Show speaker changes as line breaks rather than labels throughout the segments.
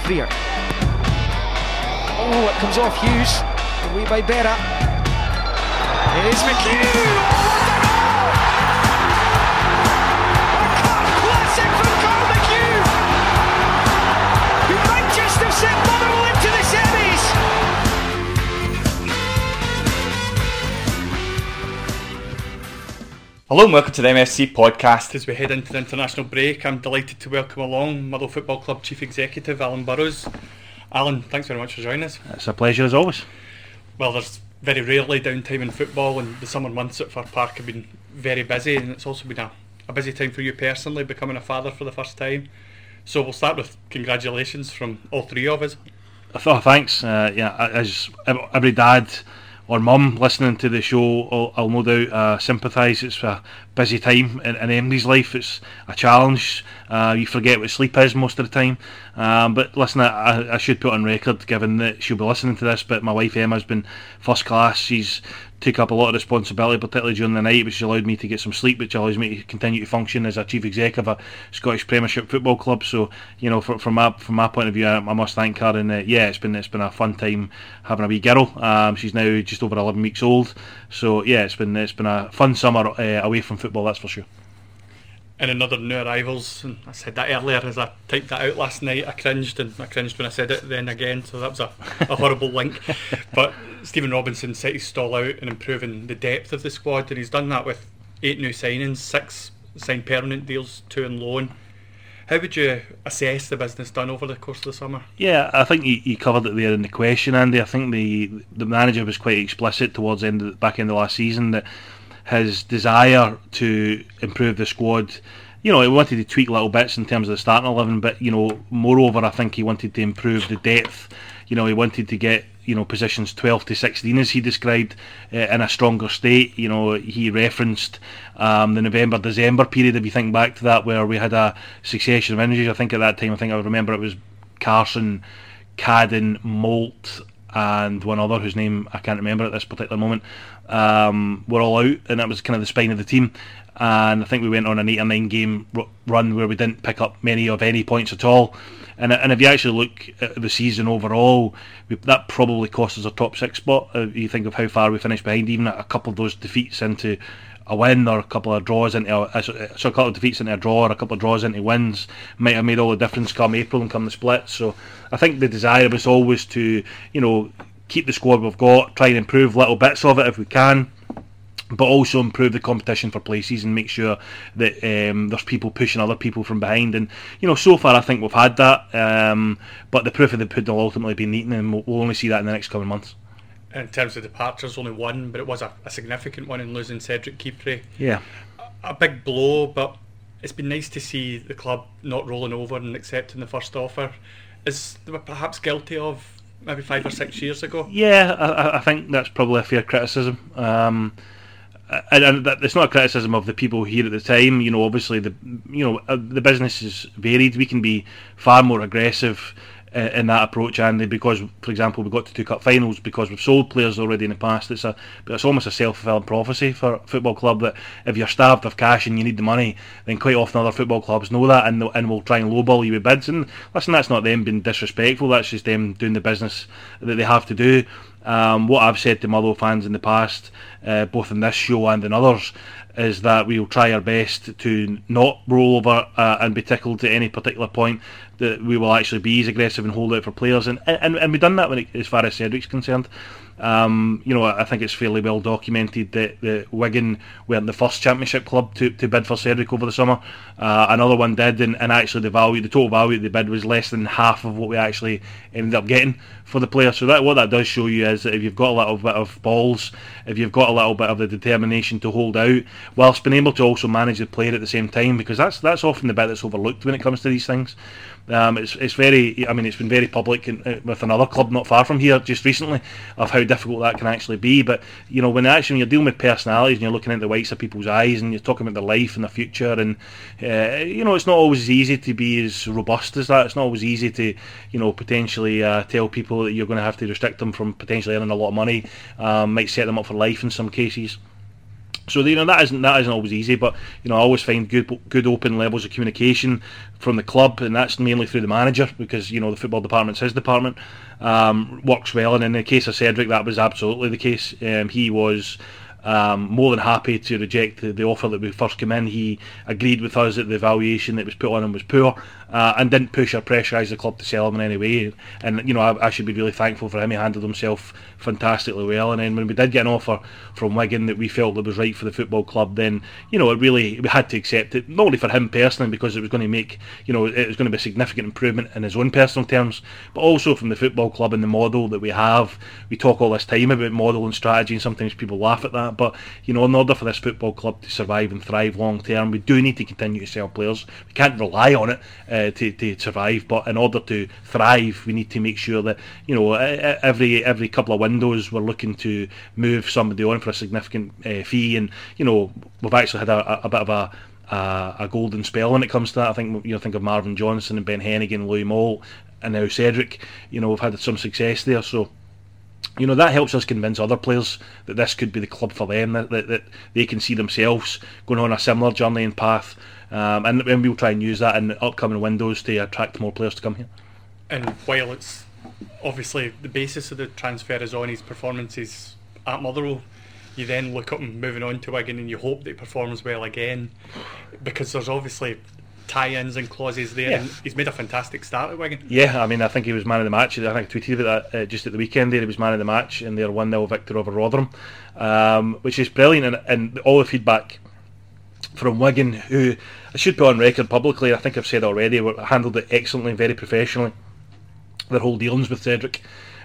Freer. Oh, it comes off Hughes. Away by Berra. Here's McHugh. Oh, what a goal! A classic from Carl McHugh, who might just have sent Motherwell into the semis.
Hello and welcome to the MFC podcast. As we head into the international break, I'm delighted to welcome along Motherwell Football Club Chief Executive Alan Burrows. Alan, thanks very much for joining us.
It's a pleasure as always.
Well, there's very rarely downtime in football, and the summer months at Fir Park have been very busy, and it's also been a busy time for you personally, becoming a father for the first time. So we'll start with congratulations from all three of us.
Oh, thanks. As every dad or mum listening to the show, I'll no doubt sympathise. It's a busy time in Emily's life. It's a challenge. You forget what sleep is most of the time. But listen, I should put on record, given that she'll be listening to this, but my wife Emma's been first class. She's took up a lot of responsibility, particularly during the night, which allowed me to get some sleep, which allows me to continue to function as a chief executive of a Scottish Premiership football club. So, you know, from my point of view, I must thank her. And it's been a fun time having a wee girl. She's now just over 11 weeks old. So yeah, it's been a fun summer away from football, that's for sure.
And another new arrivals, and I said that earlier as I typed that out last night. I cringed when I said it then again, so that was a horrible link. But Stephen Robinson set his stall out in improving the depth of the squad, and he's done that with 8 new signings, 6 signed permanent deals, 2 on loan. How would you assess the business done over the course of the summer?
Yeah, I think you covered it there in the question, Andy. I think the manager was quite explicit towards the back end of last season that his desire to improve the squad, you know, he wanted to tweak little bits in terms of the starting 11, but, you know, moreover, I think he wanted to improve the depth. You know, he wanted to get, you know, positions 12 to 16, as he described, in a stronger state. You know, he referenced the November-December period, if you think back to that, where we had a succession of injuries. I think at that time, I remember it was Carson, Cadden, Moult, and one other whose name I can't remember at this particular moment, were all out, and that was kind of the spine of the team. And I think we went on an 8 or 9 game run where we didn't pick up many of any points at all. And if you actually look at the season overall, that probably cost us a top 6 spot. You think of how far we finished behind, even a couple of those defeats into a win, or a couple of draws into a couple of defeats into a draw, or a couple of draws into wins might have made all the difference come April and come the split. So I think the desire was always to, you know, keep the squad we've got, try and improve little bits of it if we can, but also improve the competition for places and make sure that there's people pushing other people from behind. And, you know, so far I think we've had that, but the proof of the pudding will ultimately be eaten, and we'll only see that in the next coming months.
In terms of departures, only one, but it was a significant one in losing Cedric Kipre.
Yeah.
A big blow, but it's been nice to see the club not rolling over and accepting the first offer. Is they were perhaps guilty of maybe 5 or 6 years ago?
Yeah, I think that's probably a fair criticism. And it's not a criticism of the people here at the time. You know, obviously the business is varied. We can be far more aggressive in that approach, Andy, because, for example, we got to 2 cup finals because we've sold players already in the past. It's almost a self-fulfilling prophecy for a football club that if you're starved of cash and you need the money, then quite often other football clubs know that and will try and lowball you with bids. And listen, that's not them being disrespectful, that's just them doing the business that they have to do. What I've said to Motherwell fans in the past, both in this show and in others, is that we'll try our best to not roll over and be tickled at any particular point, that we will actually be as aggressive and hold out for players, and we've done that as far as Cedric's concerned. You know, I think it's fairly well documented that Wigan weren't the first Championship club to bid for Cedric over the summer. Another one did, and actually the total value of the bid was less than half of what we actually ended up getting for the player. So what that does show you is that if you've got a little bit of balls, if you've got a little bit of the determination to hold out, whilst being able to also manage the player at the same time, because that's often the bit that's overlooked when it comes to these things. It's been very public with another club not far from here just recently of how difficult that can actually be. But you know, when you're dealing with personalities and you're looking at the whites of people's eyes and you're talking about their life and their future, and you know, it's not always easy to be as robust as that. It's not always easy to, you know, potentially tell people that you're going to have to restrict them from potentially earning a lot of money. Might set them up for life in some cases. So that isn't always easy, but I always find good open levels of communication from the club, and that's mainly through the manager, because the football department's his department. Works well, and in the case of Cedric, that was absolutely the case. He was more than happy to reject the offer that we first came in. He agreed with us that the valuation that was put on him was poor, and didn't push or pressurise the club to sell him in any way. And I should be really thankful for him. He handled himself fantastically well. And then when we did get an offer from Wigan that we felt that was right for the football club, then we had to accept it, not only for him personally, because it was going to make it was going to be a significant improvement in his own personal terms, but also from the football club and the model that we have. We talk all this time about model and strategy, and sometimes people laugh at that, but in order for this football club to survive and thrive long term, we do need to continue to sell players. We can't rely on it to survive, but in order to thrive, we need to make sure that every couple of windows we're looking to move somebody on for a significant fee. And we've actually had a bit of a golden spell when it comes to that. I think think of Marvin Johnson and Ben Hennigan, Louis Moll, and now Cedric. We've had some success there, so that helps us convince other players that this could be the club for them, that they can see themselves going on a similar journey and path, and we'll try and use that in the upcoming windows to attract more players to come here.
And while it's obviously the basis of the transfer is on his performances at Motherwell, you then look up and moving on to Wigan, and you hope that he performs well again, because there's obviously tie-ins and clauses there, and he's made a fantastic start at Wigan.
Yeah, I think he was man of the match. I think I tweeted about that just at the weekend there. He was man of the match in their 1-0 victory over Rotherham, which is brilliant, and all the feedback from Wigan, who I should put on record publicly, I think I've said already, handled it excellently, very professionally, their whole dealings with Cedric.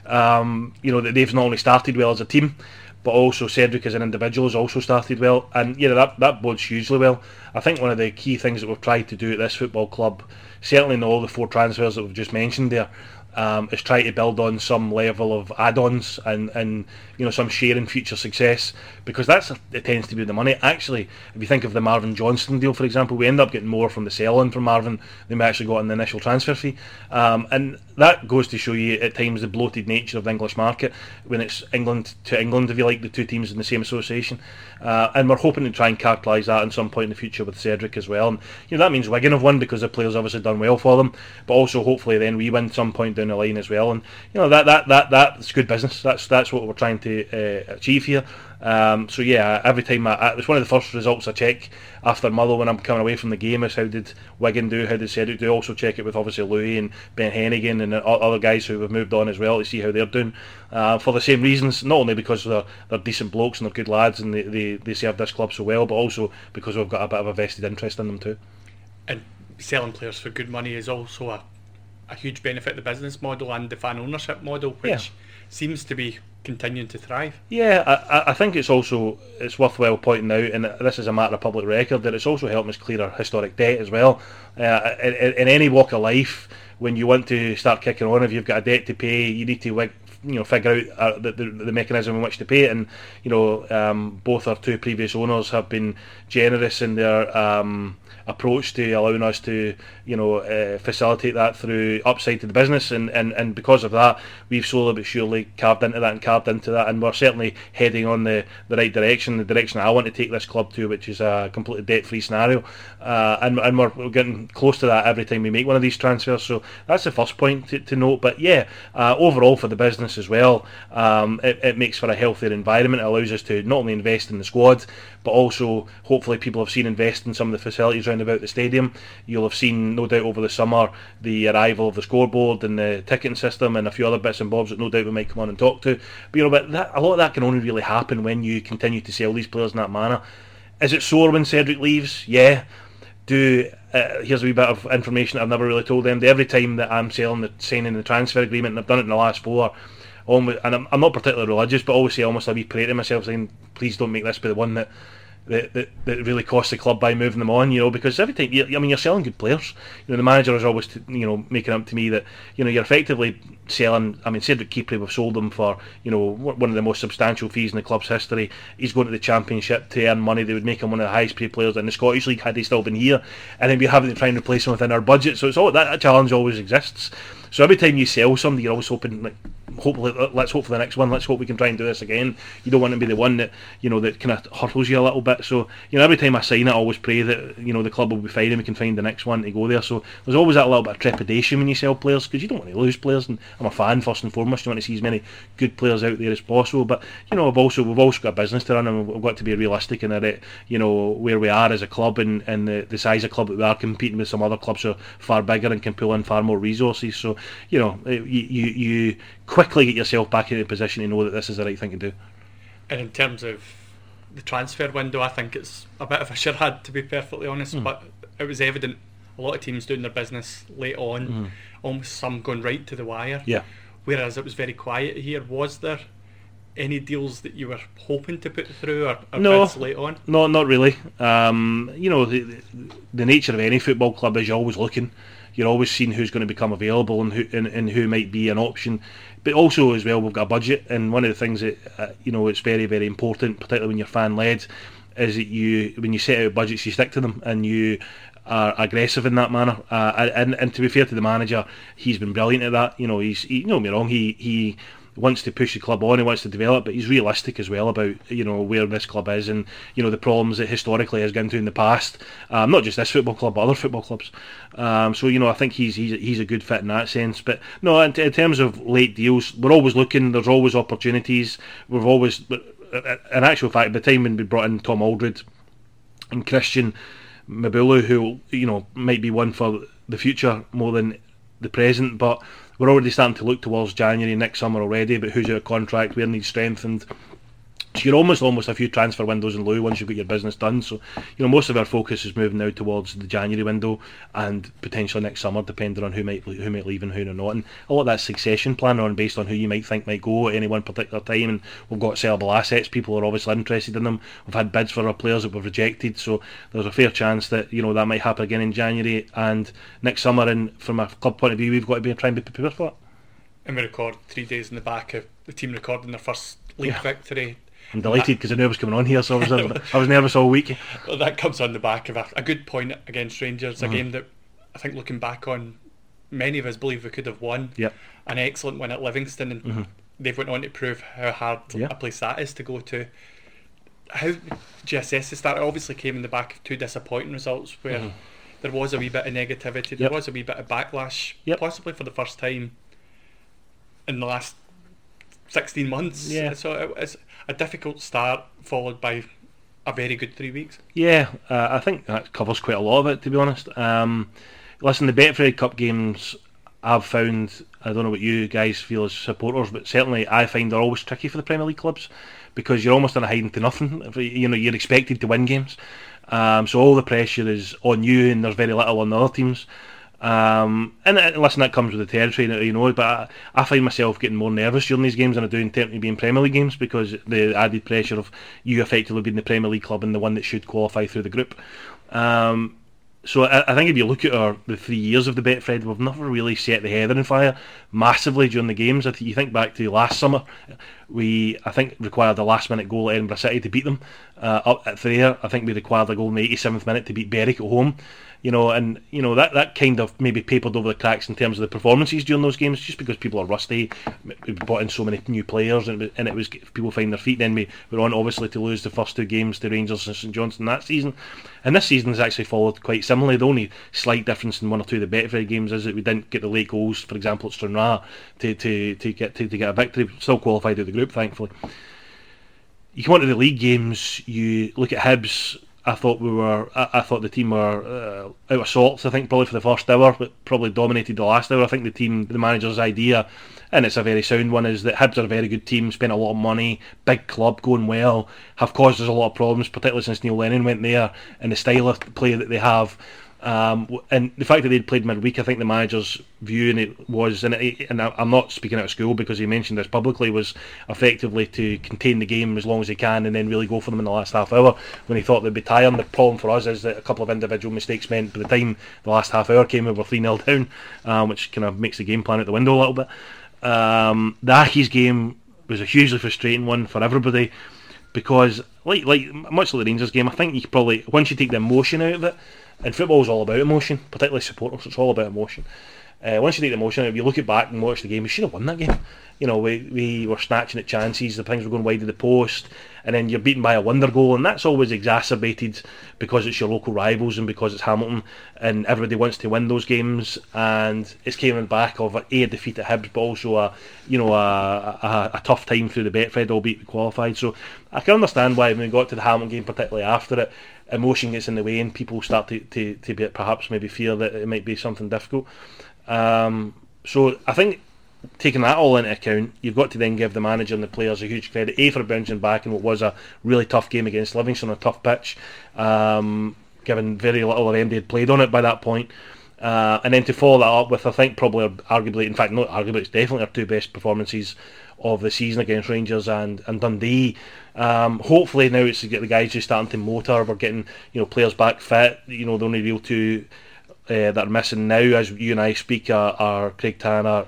That they've not only started well as a team, but also Cedric as an individual has also started well, and that bodes hugely well. I think one of the key things that we've tried to do at this football club, certainly in all the 4 transfers that we've just mentioned there, is try to build on some level of add-ons and some share in future success, because it tends to be the money. Actually, if you think of the Marvin Johnson deal, for example, we end up getting more from the sell-in from Marvin than we actually got in the initial transfer fee, and that goes to show you at times the bloated nature of the English market when it's England to England, if you like, the two teams in the same association, and we're hoping to try and capitalise that at some point in the future with Cedric as well. And that means Wigan have won because the players obviously done well for them, but also hopefully then we win some point down the line as well. And that's good business. That's what we're trying to achieve here. So yeah, every time it's one of the first results I check after Motherwell when I'm coming away from the game is how did Wigan do, how did Cedric do. Also check it with obviously Louis and Ben Hennigan and other guys who have moved on as well, to see how they're doing, for the same reasons, not only because they're decent blokes and they're good lads and they serve this club so well, but also because we've got a bit of a vested interest in them too.
And selling players for good money is also a huge benefit of the business model and the fan ownership model, which seems to be continuing to thrive.
Yeah, I think it's worthwhile pointing out, and this is a matter of public record, that it's also helping us clear our historic debt as well. In any walk of life, when you want to start kicking on, if you've got a debt to pay, you need to figure out the mechanism in which to pay it. And both our 2 previous owners have been generous in their approach to allowing us to facilitate that through upside to the business, and because of that we've slowly but surely carved into that, and we're certainly heading on the right direction, the direction I want to take this club to, which is a completely debt-free scenario, and we're getting close to that every time we make one of these transfers. So that's the first point to note. But overall for the business as well, it makes for a healthier environment. It allows us to not only invest in the squad, but also hopefully people have seen invest in some of the facilities around about the stadium. You'll have seen, no doubt, over the summer the arrival of the scoreboard and the ticketing system and a few other bits and bobs that no doubt we might come on and talk to. But a lot of that can only really happen when you continue to sell these players in that manner. Is it sore when Cedric leaves? Yeah. Here's a wee bit of information I've never really told them. Every time that I'm signing the transfer agreement, and I've done it in the last 4, and I'm not particularly religious, but always say almost a wee prayer to myself, saying, please don't make this be the one that really cost the club by moving them on, because every time you're selling good players. The manager is always making up to me that you're effectively selling. Cedric Keeper, we've sold him for one of the most substantial fees in the club's history. He's going to the Championship to earn money that would make him one of the highest paid players in the Scottish League had he still been here, and then we're having to try and replace him within our budget. So it's all that challenge always exists. So every time you sell somebody, you're always hoping, hopefully, let's hope for the next one. Let's hope we can try and do this again. You don't want to be the one that that kind of hurtles you a little bit. So every time I sign it, I always pray that the club will be fine and we can find the next one to go there. So there's always that little bit of trepidation when you sell players, because you don't want to lose players. And I'm a fan first and foremost. You want to see as many good players out there as possible. But we've also got a business to run, and we've got to be realistic in that where we are as a club and the size of club that we are, competing with some other clubs who are far bigger and can pull in far more resources. So you quickly get yourself back in a position to know that this is the right thing to do.
And in terms of the transfer window, I think it's a bit of a charade, to be perfectly honest. But it was evident a lot of teams doing their business late on, almost some going right to the wire.
Yeah.
Whereas it was very quiet here. Was there any deals that you were hoping to put through, or bids late on?
No, not really. The nature of any football club is you're always looking. You're always seeing who's going to become available and who might be an option. But also as well, we've got a budget, and one of the things that it's very, very important, particularly when you're fan led, is that when you set out budgets, you stick to them and you are aggressive in that manner. And to be fair to the manager, he's been brilliant at that. Don't get me wrong, he wants to push the club on, he wants to develop, but he's realistic as well about where this club is and the problems that historically has gone through in the past, not just this football club but other football clubs. So I think he's a good fit in that sense. But no, in terms of late deals, we're always looking. There's always opportunities. We've always, in actual fact, by the time when we brought in Tom Aldred and Christian Mabulu, who might be one for the future more than the present, but we're already starting to look towards January next summer already about who's out of contract, where needs strengthened. So you're almost a few transfer windows in lieu once you've got your business done. So most of our focus is moving now towards the January window and potentially next summer, depending on who might leave and who not. And a lot of that succession plan on based on who you might think might go at any one particular time. And we've got sellable assets. People are obviously interested in them. We've had bids for our players that we've rejected. So there's a fair chance that that might happen again in January and next summer. And from a club point of view, we've got to try and be prepared for it.
And we record 3 days in the back of the team recording their first league victory.
I'm delighted because I knew I was coming on here, so I was nervous all week.
Well, that comes on the back of a good point against Rangers, a game that I think, looking back on, many of us believe we could have won.
Yep.
An excellent win at Livingston, and they've went on to prove how hard a place that is to go to. How do you assess the start? It obviously came in the back of 2 disappointing results where there was a wee bit of negativity, there was a wee bit of backlash, possibly for the first time in the last 16 months. So it's a difficult start followed by a very good 3 weeks.
I think that covers quite a lot of it, to be honest. Listen, the Betfred Cup games, I've found, I don't know what you guys feel as supporters, but certainly I find they're always tricky for the Premier League clubs because you're almost on a hiding to nothing. You're expected to win games, so all the pressure is on you and there's very little on the other teams. And listen, that comes with the territory, but I find myself getting more nervous during these games than I do in terms of being Premier League games, because the added pressure of you effectively being the Premier League club and the one that should qualify through the group. So I think if you look at the 3 years of the Betfred, we've never really set the heather on fire massively during the games. You think back to last summer, we required a last minute goal at Edinburgh City to beat them up at Thayer. I think we required a goal in the 87th minute to beat Berwick at home. That kind of maybe papered over the cracks in terms of the performances during those games, just because people are rusty. We brought in so many new players, and it was people find their feet. Then we were on obviously to lose the first 2 games to Rangers and St Johnstone that season, and this season has actually followed quite similarly. The only slight difference in 1 or 2 of the Betfred games is that we didn't get the late goals, for example, at Stranraer to get a victory. Still qualified out the group, thankfully. You come on to the league games, you look at Hibs. I thought the team were out of sorts. I think probably for the first hour, but probably dominated the last hour. I think the manager's idea, and it's a very sound one, is that Hibs are a very good team, spent a lot of money, big club, going well, have caused us a lot of problems, particularly since Neil Lennon went there, and the style of play that they have. And the fact that they'd played midweek, I think the manager's view, and it was, and I'm not speaking out of school because he mentioned this publicly, was effectively to contain the game as long as he can and then really go for them in the last half hour when he thought they'd be tiring. The problem for us is that a couple of individual mistakes meant by the time the last half hour came, we were 3-0 down, which kind of makes the game plan out the window a little bit. The Accies game was a hugely frustrating one for everybody because, like much like the Rangers game, I think you could probably, once you take the emotion out of it, and football's all about emotion, particularly supporters, it's all about emotion. once you take the emotion, if you look it back and watch the game, we should have won that game. You know, we were snatching at chances, the things were going wide of the post, and then you're beaten by a wonder goal, and that's always exacerbated because it's your local rivals and because it's Hamilton, and everybody wants to win those games, and it's came in back of a defeat at Hibs, but also a tough time through the Betfred, albeit we qualified. So I can understand why when we got to the Hamilton game, particularly after it, emotion gets in the way and people start to be, perhaps maybe fear that it might be something difficult. So I think, taking that all into account, you've got to then give the manager and the players a huge credit, A, for bouncing back in what was a really tough game against Livingston, a tough pitch, given very little of MD had played on it by that point, and then to follow that up with, I think, probably, arguably, in fact not arguably, it's definitely our two best performances of the season against Rangers and Dundee. Hopefully now it's to get the guys just starting to motor, we're getting, you know, players back fit. You know, the only real two that are missing now, as you and I speak, are Craig Tanner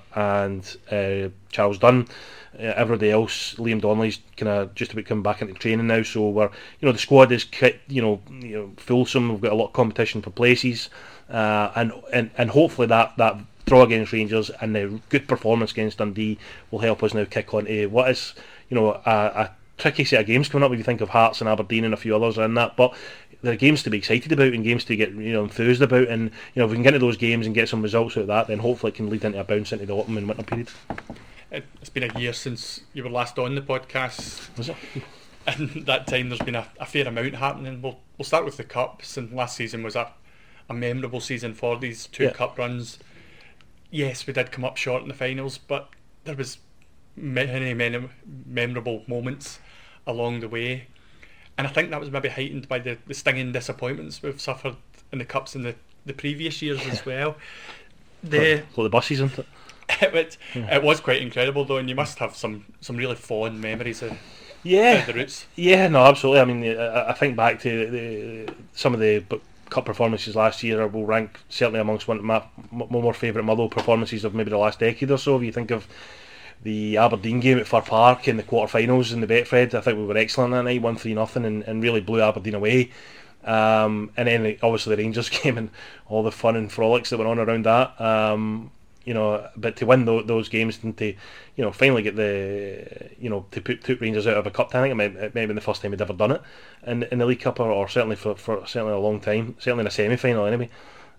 and Charles Dunn. Everybody else, Liam Donnelly's kind of just about coming back into training now, so we're, you know, the squad is, you know, fulsome. We've got a lot of competition for places, and hopefully that draw against Rangers and the good performance against Dundee will help us now kick on to what is, you know, a tricky set of games coming up. If you think of Hearts and Aberdeen and a few others in that, but there are games to be excited about and games to get, you know, enthused about, and, you know, if we can get into those games and get some results out of that, then hopefully it can lead into a bounce into the autumn and winter period.
It's been a year since you were last on the podcast.
Was it?
And that time there's been a fair amount happening. We'll start with the Cups, and last season was a memorable season for these two Cup runs. Yes, we did come up short in the finals, but there was many memorable moments along the way. And I think that was maybe heightened by the stinging disappointments we've suffered in the Cups in the previous years as well.
The buses, isn't it?
It was quite incredible though, and you must have some really fond memories of the roots.
Yeah, no, absolutely. I mean, I think back to some of the Cup performances last year will rank certainly amongst one of my more favourite Motherwell performances of maybe the last decade or so. If you think of the Aberdeen game at Fir Park in the quarter-finals in the Betfred, I think we were excellent that night, 1-3-0, and really blew Aberdeen away. And then obviously the Rangers game and all the fun and frolics that went on around that. You know, but to win those games and to, you know, finally get the, you know, to put Rangers out of a cup, I think it might have been the first time we'd ever done it in the League Cup, or certainly for certainly a long time, certainly in a semi-final anyway,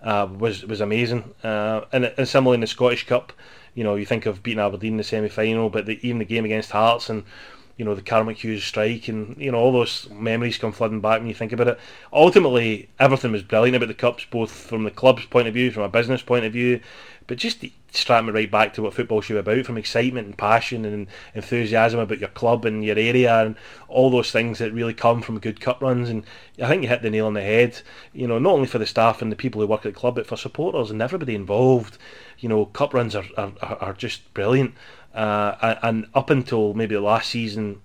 was amazing. And similarly in the Scottish Cup, you know, you think of beating Aberdeen in the semi-final, but even the game against Hearts and, you know, the Carmick Hughes strike, and, you know, all those memories come flooding back when you think about it. Ultimately, everything was brilliant about the Cups, both from the club's point of view, from a business point of view, but just to strap me right back to what football should be about, from excitement and passion and enthusiasm about your club and your area and all those things that really come from good cup runs. And I think you hit the nail on the head, you know, not only for the staff and the people who work at the club, but for supporters and everybody involved. You know, cup runs are just brilliant. And up until maybe the last season,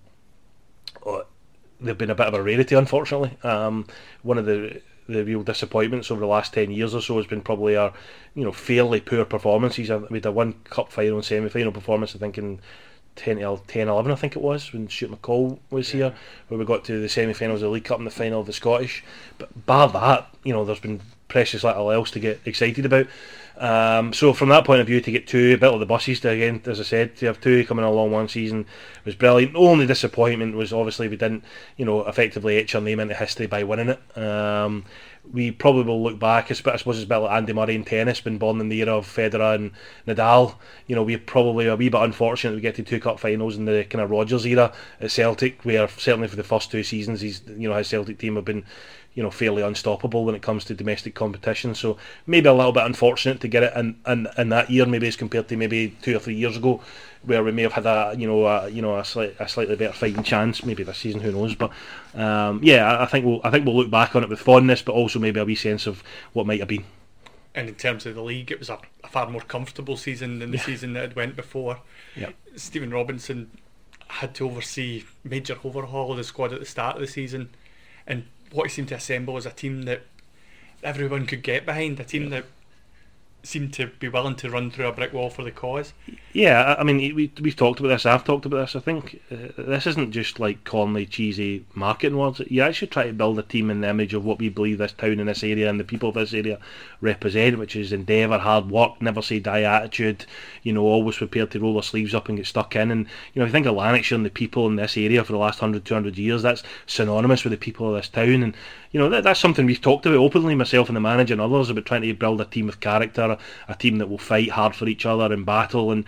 they've been a bit of a rarity, unfortunately. One of the real disappointments over the last 10 years or so has been probably our, you know, fairly poor performances. We had a one cup final and semi-final performance, I think, in 10-11, I think it was, when Stuart McCall was here, where we got to the semi-finals of the League Cup and the final of the Scottish. But bar that, you know, there's been precious little else to get excited about. So from that point of view, to get two, a bit of the buses to, again, as I said, to have two coming along one season was brilliant. The only disappointment was obviously we didn't, you know, effectively etch our name into history by winning it. We probably will look back, I suppose it's a bit like Andy Murray in tennis, been born in the era of Federer and Nadal. You know, we're probably a wee bit unfortunate we get to two cup finals in the kind of Rodgers era at Celtic, where certainly for the first two seasons his Celtic team have been, you know, fairly unstoppable when it comes to domestic competition. So maybe a little bit unfortunate to get it in that year, maybe as compared to maybe 2 or 3 years ago, where we may have had a slightly better fighting chance. Maybe this season, who knows? But I think we'll look back on it with fondness, but also maybe a wee sense of what might have been.
And in terms of the league, it was a far more comfortable season than the season that had went before.
Yep.
Stephen Robinson had to oversee major overhaul of the squad at the start of the season, and what he seemed to assemble was a team that everyone could get behind, a team that seem to be willing to run through a brick wall for the cause.
Yeah, I mean, we've talked about this. I've talked about this. I think this isn't just like Conley cheesy marketing words. You actually try to build a team in the image of what we believe this town and this area and the people of this area represent, which is endeavour, hard work, never say die attitude. Always prepared to roll their sleeves up and get stuck in. And if you think of Lanarkshire and the people in this area for the last 100, 200 years, that's synonymous with the people of this town. And that's something we've talked about openly, myself and the manager and others, about trying to build a team of character, a team that will fight hard for each other in battle, and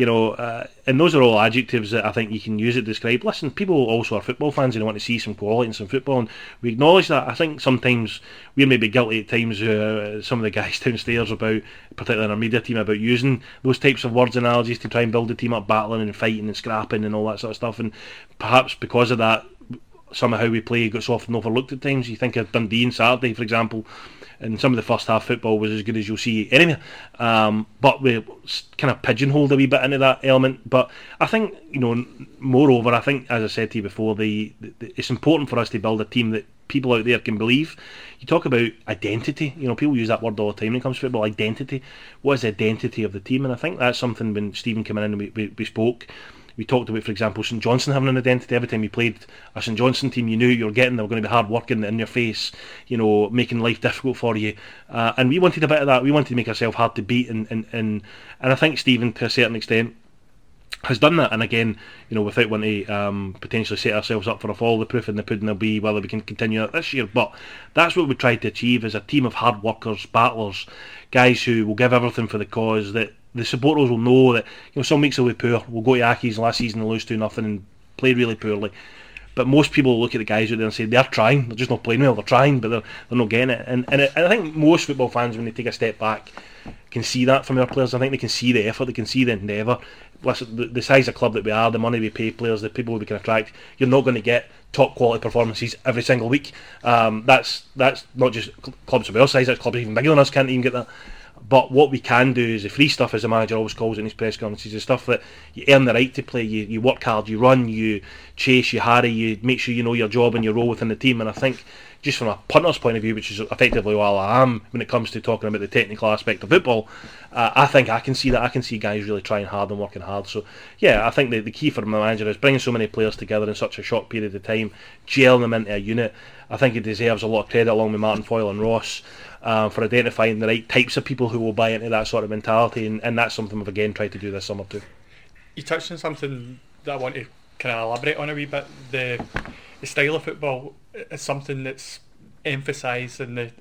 and those are all adjectives that I think you can use to describe. Listen, people also are football fans and they want to see some quality in some football, and we acknowledge that. I think sometimes we're maybe guilty at times, some of the guys downstairs, about, particularly in our media team, about using those types of words and analogies to try and build the team up, battling and fighting and scrapping and all that sort of stuff, and perhaps because of that, some of how we play gets often overlooked at times. You think of Dundee on Saturday, for example, and some of the first half football was as good as you'll see anywhere, but we kind of pigeonholed a wee bit into that element. But I think, moreover, I think, as I said to you before, it's important for us to build a team that people out there can believe. You talk about identity, people use that word all the time when it comes to football, identity. What is the identity of the team? And I think that's something when Stephen came in and we spoke. We talked about, for example, St Johnstone having an identity. Every time you played a St Johnstone team, you knew you were getting, they were going to be hard working, in your face, making life difficult for you. And we wanted a bit of that. We wanted to make ourselves hard to beat, and I think Stephen, to a certain extent, has done that. And again, without wanting to potentially set ourselves up for a fall, the proof in the pudding will be whether we can continue that this year. But that's what we tried to achieve, is a team of hard workers, battlers, guys who will give everything for the cause, that the supporters will know that some weeks will be poor. We'll go to Accies last season and lose 2-0 and play really poorly. But most people look at the guys out there and say they're trying. They're just not playing well. They're trying, but they're not getting it. And I think most football fans, when they take a step back, can see that from our players. I think they can see the effort. They can see the endeavour. Listen, the size of club that we are, the money we pay players, the people we can attract, you're not going to get top quality performances every single week. That's not just clubs of our size. That's clubs even bigger than us can't even get that. But what we can do is the free stuff, as the manager always calls it in his press conferences, the stuff that you earn the right to play. You work hard, you run, you chase, you harry, you make sure you know your job and your role within the team. And I think, just from a punter's point of view, which is effectively all I am when it comes to talking about the technical aspect of football, I think I can see that. I can see guys really trying hard and working hard. So yeah, I think the key for my manager is bringing so many players together in such a short period of time, gelling them into a unit. I think he deserves a lot of credit, along with Martin Foyle and Ross, for identifying the right types of people who will buy into that sort of mentality, and that's something we've again tried to do this summer too.
You touched on something that I want to kind of elaborate on a wee bit. The style of football is something that's emphasised, and the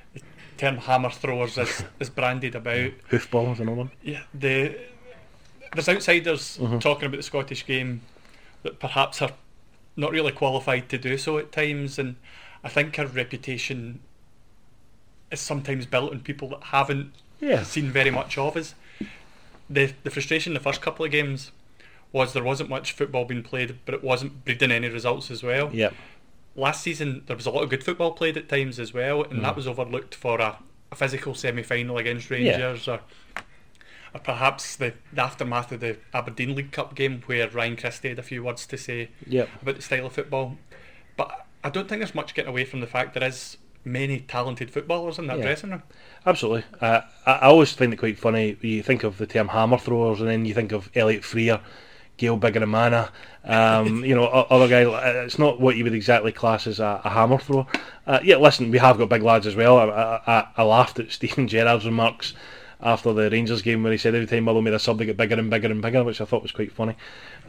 term hammer throwers is branded about.
Hoofball is another one.
Yeah, there's outsiders talking about the Scottish game that perhaps are not really qualified to do so at times, and I think our reputation is sometimes built on people that haven't seen very much of us. The frustration in the first couple of games was there wasn't much football being played, but it wasn't breeding any results as well.
Yeah.
Last season there was a lot of good football played at times as well, and that was overlooked for a physical semi-final against Rangers, or perhaps the aftermath of the Aberdeen League Cup game, where Ryan Christie had a few words to say about the style of football. But I don't think there's much getting away from the fact there is many talented footballers in that dressing room.
Absolutely. I always find it quite funny. You think of the term hammer throwers, and then you think of Elliot Frear, Gail Biggin-Amana, other guys. It's not what you would exactly class as a hammer thrower. Listen, we have got big lads as well. I laughed at Stephen Gerrard's remarks after the Rangers game, where he said every time Motherwell made a sub they get bigger and bigger and bigger, which I thought was quite funny.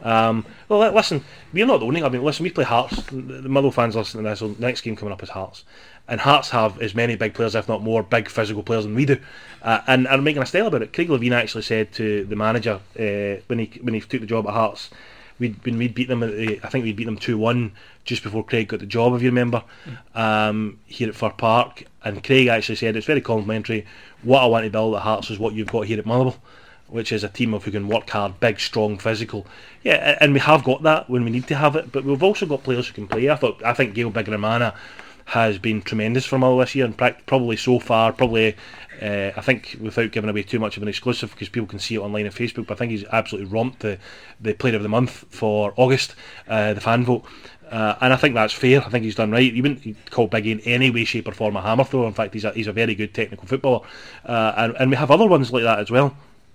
Listen, we're not the only. Listen, we play Hearts. The Motherwell fans listening to this, so the next game coming up is Hearts, and Hearts have as many big players, if not more, big physical players than we do, and are making a style about it. Craig Levein actually said to the manager when he took the job at Hearts, when we'd beat them, I think we'd beat them 2-1 just before Craig got the job, if you remember, here at Fir Park, and Craig actually said it's very complimentary. What I want to build at Hearts is what you've got here at Motherwell, which is a team of who can work hard, big, strong, physical. And we have got that when we need to have it, but we've also got players who can play. I think Gail Biggin-Amana has been tremendous for Motherwell this year, and probably so far, I think, without giving away too much of an exclusive, because people can see it online on Facebook, but I think he's absolutely romped the Player of the Month for August, the fan vote. And I think that's fair. I think he's done right. You wouldn't call Biggie in any way, shape or form a hammer thrower. In fact, he's a very good technical footballer. And we have other ones like that as well.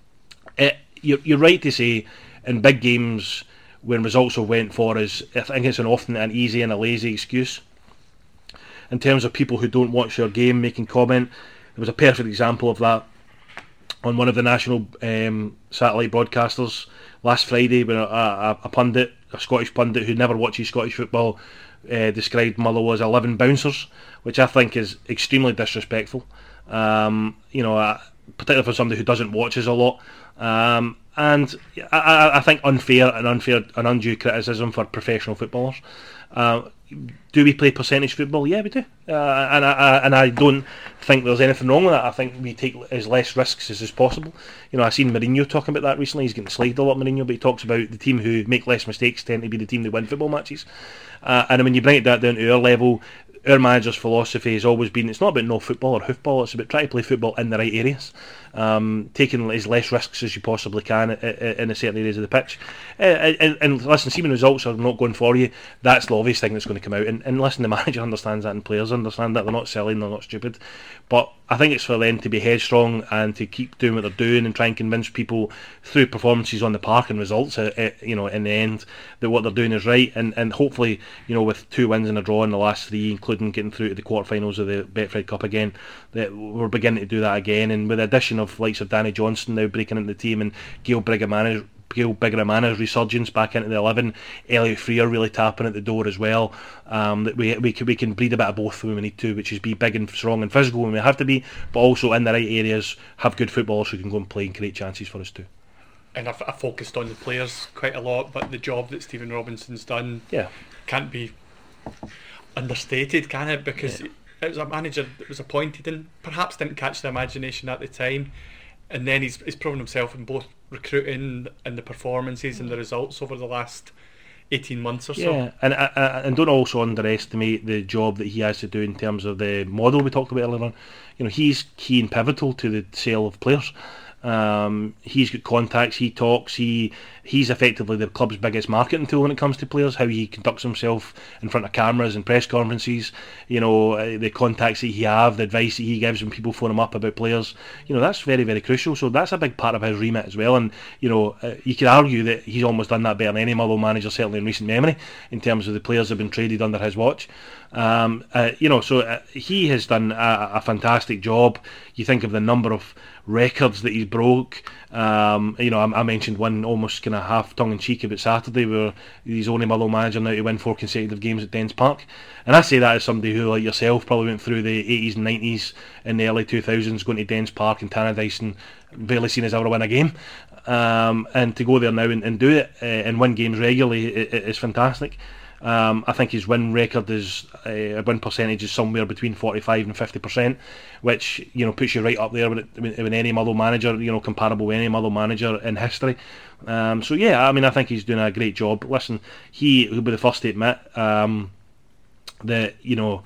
You're right to say, in big games, when results have went for us, I think it's often an easy and a lazy excuse. In terms of people who don't watch your game making comment, there was a perfect example of that on one of the national satellite broadcasters last Friday, when a pundit, a Scottish pundit who never watches Scottish football, described Motherwell as 11 bouncers, which I think is extremely disrespectful. Particularly for somebody who doesn't watch us a lot. And I think unfair and undue criticism for professional footballers. Do we play percentage football? Yeah, we do. And I don't think there's anything wrong with that. I think we take as less risks as is possible. I've seen Mourinho talking about that recently. He's getting slagged a lot, Mourinho, but he talks about the team who make less mistakes tend to be the team that win football matches. And when you bring it down to our level, our manager's philosophy has always been, it's not about no football or hoofball, it's about trying to play football in the right areas, taking as less risks as you possibly can in the certain areas of the pitch. And listen, see, when results are not going for you, that's the obvious thing that's going to come out. And listen, the manager understands that and players understand that. They're not silly and they're not stupid. But I think it's for them to be headstrong and to keep doing what they're doing and try and convince people through performances on the park and results, in the end, that what they're doing is right. And hopefully, with 2 wins and a draw in the last 3, including getting through to the quarterfinals of the Betfred Cup again, that we're beginning to do that again. And with the addition of likes of Danny Johnson now breaking into the team, and Gail Bigiramana's resurgence back into the 11, Elliot Freer really tapping at the door as well, that we can breed a bit of both when we need to, which is be big and strong and physical when we have to be, but also in the right areas have good footballers who can go and play and create chances for us too.
And I focused on the players quite a lot, but the job that Stephen Robinson's done can't be understated, can it? Because it was a manager that was appointed and perhaps didn't catch the imagination at the time, and then he's proven himself in both recruiting and the performances and the results over the last 18 months or so.
Yeah, and don't also underestimate the job that he has to do in terms of the model we talked about earlier on. He's key and pivotal to the sale of players. He's got contacts, he talks, he's effectively the club's biggest marketing tool when it comes to players, how he conducts himself in front of cameras and press conferences, the contacts that he have, the advice that he gives when people phone him up about players, that's very, very crucial. So that's a big part of his remit as well. And you could argue that he's almost done that better than any Motherwell manager, certainly in recent memory, in terms of the players that have been traded under his watch. So he has done a fantastic job. You think of the number of records that he's broke. I mentioned one almost kind of half tongue-in-cheek about Saturday, where he's only Motherwell manager now to win 4 consecutive games at Dens Park. And I say that as somebody who, like yourself, probably went through the 80s and 90s and the early 2000s, going to Dens Park and Tannadice and barely seen us ever win a game. And to go there now and do it and win games regularly is fantastic. I think his win record is win percentage is somewhere between 45 and 50%, which puts you right up there with any Motherwell manager, comparable with any Motherwell manager in history. I think he's doing a great job. Listen, he'll be the first to admit that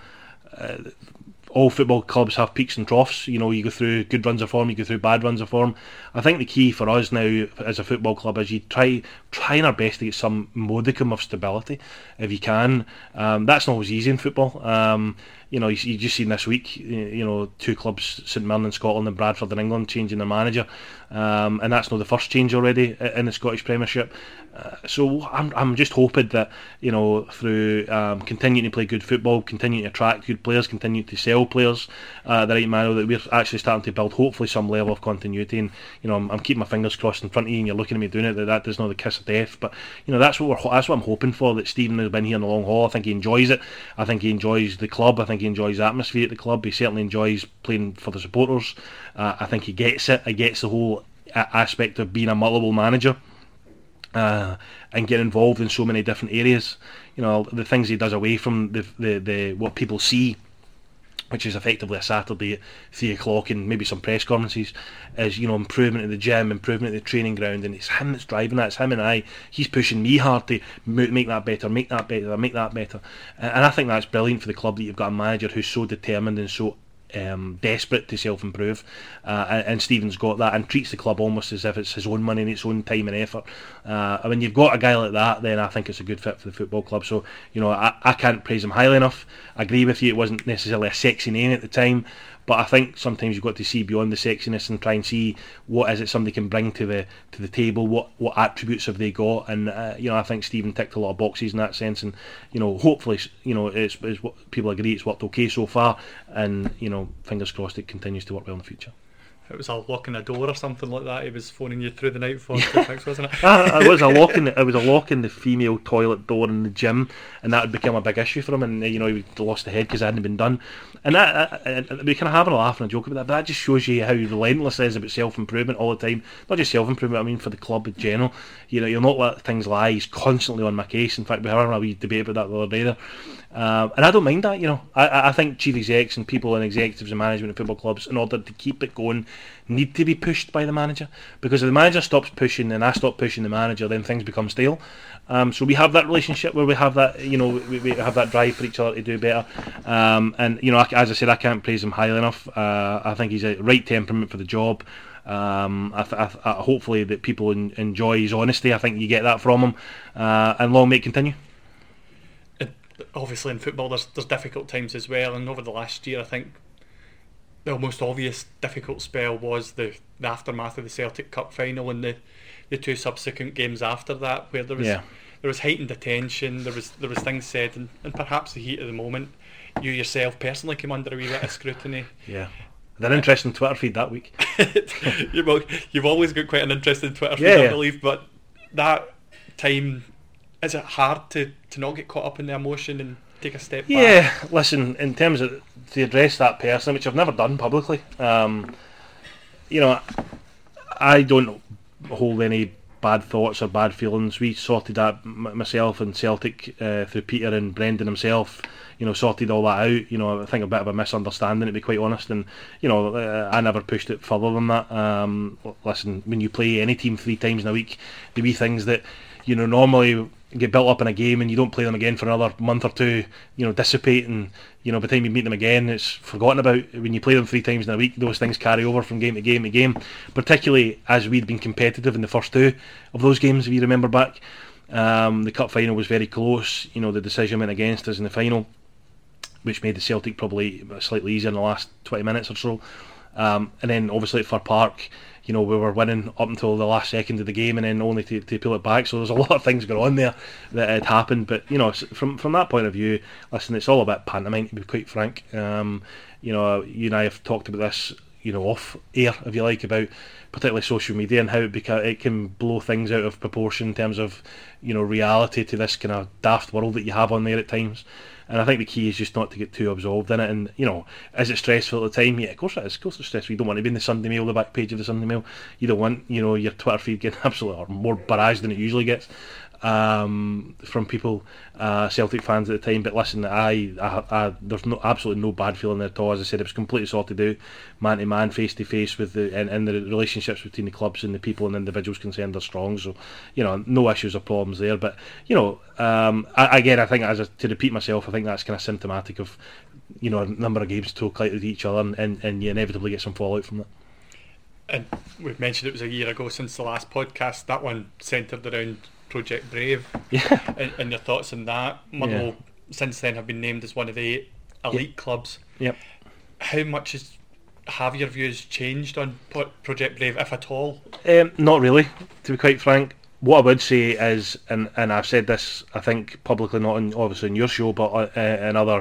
all football clubs have peaks and troughs. You go through good runs of form, you go through bad runs of form. I think the key for us now as a football club is you trying our best to get some modicum of stability if you can. That's not always easy in football. You just seen this week, 2 clubs, St Mirren in Scotland and Bradford in England, changing their manager, and that's not the first change already in the Scottish Premiership. So I'm just hoping that through continuing to play good football, continuing to attract good players, continuing to sell players the right manner, that we're actually starting to build hopefully some level of continuity. And I'm keeping my fingers crossed in front of you, and you're looking at me doing it, that does not the kiss of death. But that's what I'm hoping for. That Stephen has been here in the long haul. I think he enjoys it. I think he enjoys the club. I think he enjoys the atmosphere at the club. He certainly enjoys playing for the supporters. I think he gets it. He gets the whole aspect of being a Motherwell manager and get involved in so many different areas. The things he does away from the what people see which is effectively a Saturday at 3 o'clock and maybe some press conferences, is, improvement at the gym, improvement at the training ground, and it's him that's driving that. It's him and he's pushing me hard to make that better, make that better, make that better. And I think that's brilliant for the club, that you've got a manager who's so determined and so desperate to self-improve, and Stephen's got that and treats the club almost as if it's his own money and its own time and effort. When you've got a guy like that, then I think it's a good fit for the football club. So I can't praise him highly enough. I agree with you, it wasn't necessarily a sexy name at the time, but I think sometimes you've got to see beyond the sexiness and try and see what is it somebody can bring to the table, what attributes have they got, and I think Stephen ticked a lot of boxes in that sense, and hopefully it's what people agree it's worked okay so far, and fingers crossed it continues to work well in the future.
It was a lock in a door or something like that he was phoning you through the night for, wasn't it?
It was a lock in the female toilet door in the gym, and that had become a big issue for him, and he lost the head because it hadn't been done. And we kind of having a laugh and a joke about that, but that just shows you how relentless it is about self-improvement all the time. Not just self-improvement, I mean for the club in general. You'll not let things lie. He's constantly on my case. In fact, we were having a wee debate about that the other day there. And I don't mind that. I think chief execs and people and executives and management of football clubs, in order to keep it going, need to be pushed by the manager, because if the manager stops pushing and I stop pushing the manager, then things become stale. So we have that relationship where we have that, we have that drive for each other to do better. And as I said, I can't praise him highly enough. I think he's a right temperament for the job. Hopefully that people enjoy his honesty. I think you get that from him, and long may it continue.
Obviously in football there's difficult times as well, and over the last year I think the most obvious difficult spell was the aftermath of the Celtic Cup final and the two subsequent games after that, where there was heightened attention, there was things said, and perhaps the heat of the moment, you yourself personally came under a wee bit of scrutiny.
Yeah. An interesting Twitter feed that week.
You've always got quite an interesting Twitter feed, I believe, but that time, is it hard to not get caught up in the emotion and take a step back?
Yeah, listen, in terms of to address that person, which I've never done publicly, I don't hold any bad thoughts or bad feelings. We sorted that, myself and Celtic, through Peter and Brendan himself, sorted all that out. I think a bit of a misunderstanding, to be quite honest, and I never pushed it further than that. Listen, when you play any team 3 times in a week, there be things that normally get built up in a game and you don't play them again for another month or two, dissipate, and by the time you meet them again it's forgotten about. When you play them 3 times in a week, those things carry over from game to game to game, particularly as we'd been competitive in the first 2 of those games, if you remember back. The cup final was very close, the decision went against us in the final, which made the Celtic probably slightly easier in the last 20 minutes or so, and then obviously at Fir Park, we were winning up until the last second of the game, and then only to pull it back. So there's a lot of things going on there that had happened. But from that point of view, listen, it's all about pantomime, to be quite frank. You and I have talked about this, off air, if you like, about particularly social media and how it can blow things out of proportion in terms of reality to this kind of daft world that you have on there at times. And I think the key is just not to get too absorbed in it. And is it stressful at the time? Yeah, of course it is. Of course it's stressful. You don't want to be in the Sunday Mail, the back page of the Sunday Mail. You don't want your Twitter feed getting absolutely, or more barraged than it usually gets, from people, Celtic fans at the time. But listen, there's absolutely no bad feeling there at all. As I said, it was completely sorted out, man to man, face to face, with and the relationships between the clubs and the people and individuals concerned are strong. So no issues or problems there. But again, I think, to repeat myself, I think that's kind of symptomatic of a number of games talk lightly to each other, and you inevitably get some fallout from that.
And we've mentioned it was a year ago since the last podcast. That one centred around Project Brave. Yeah. And your thoughts on that? Motherwell since then have been named as one of the elite clubs. Yep. How much have your views changed on Project Brave, if at all?
Not really, to be quite frank. What I would say is, and I've said this, I think publicly, not obviously in your show, but in other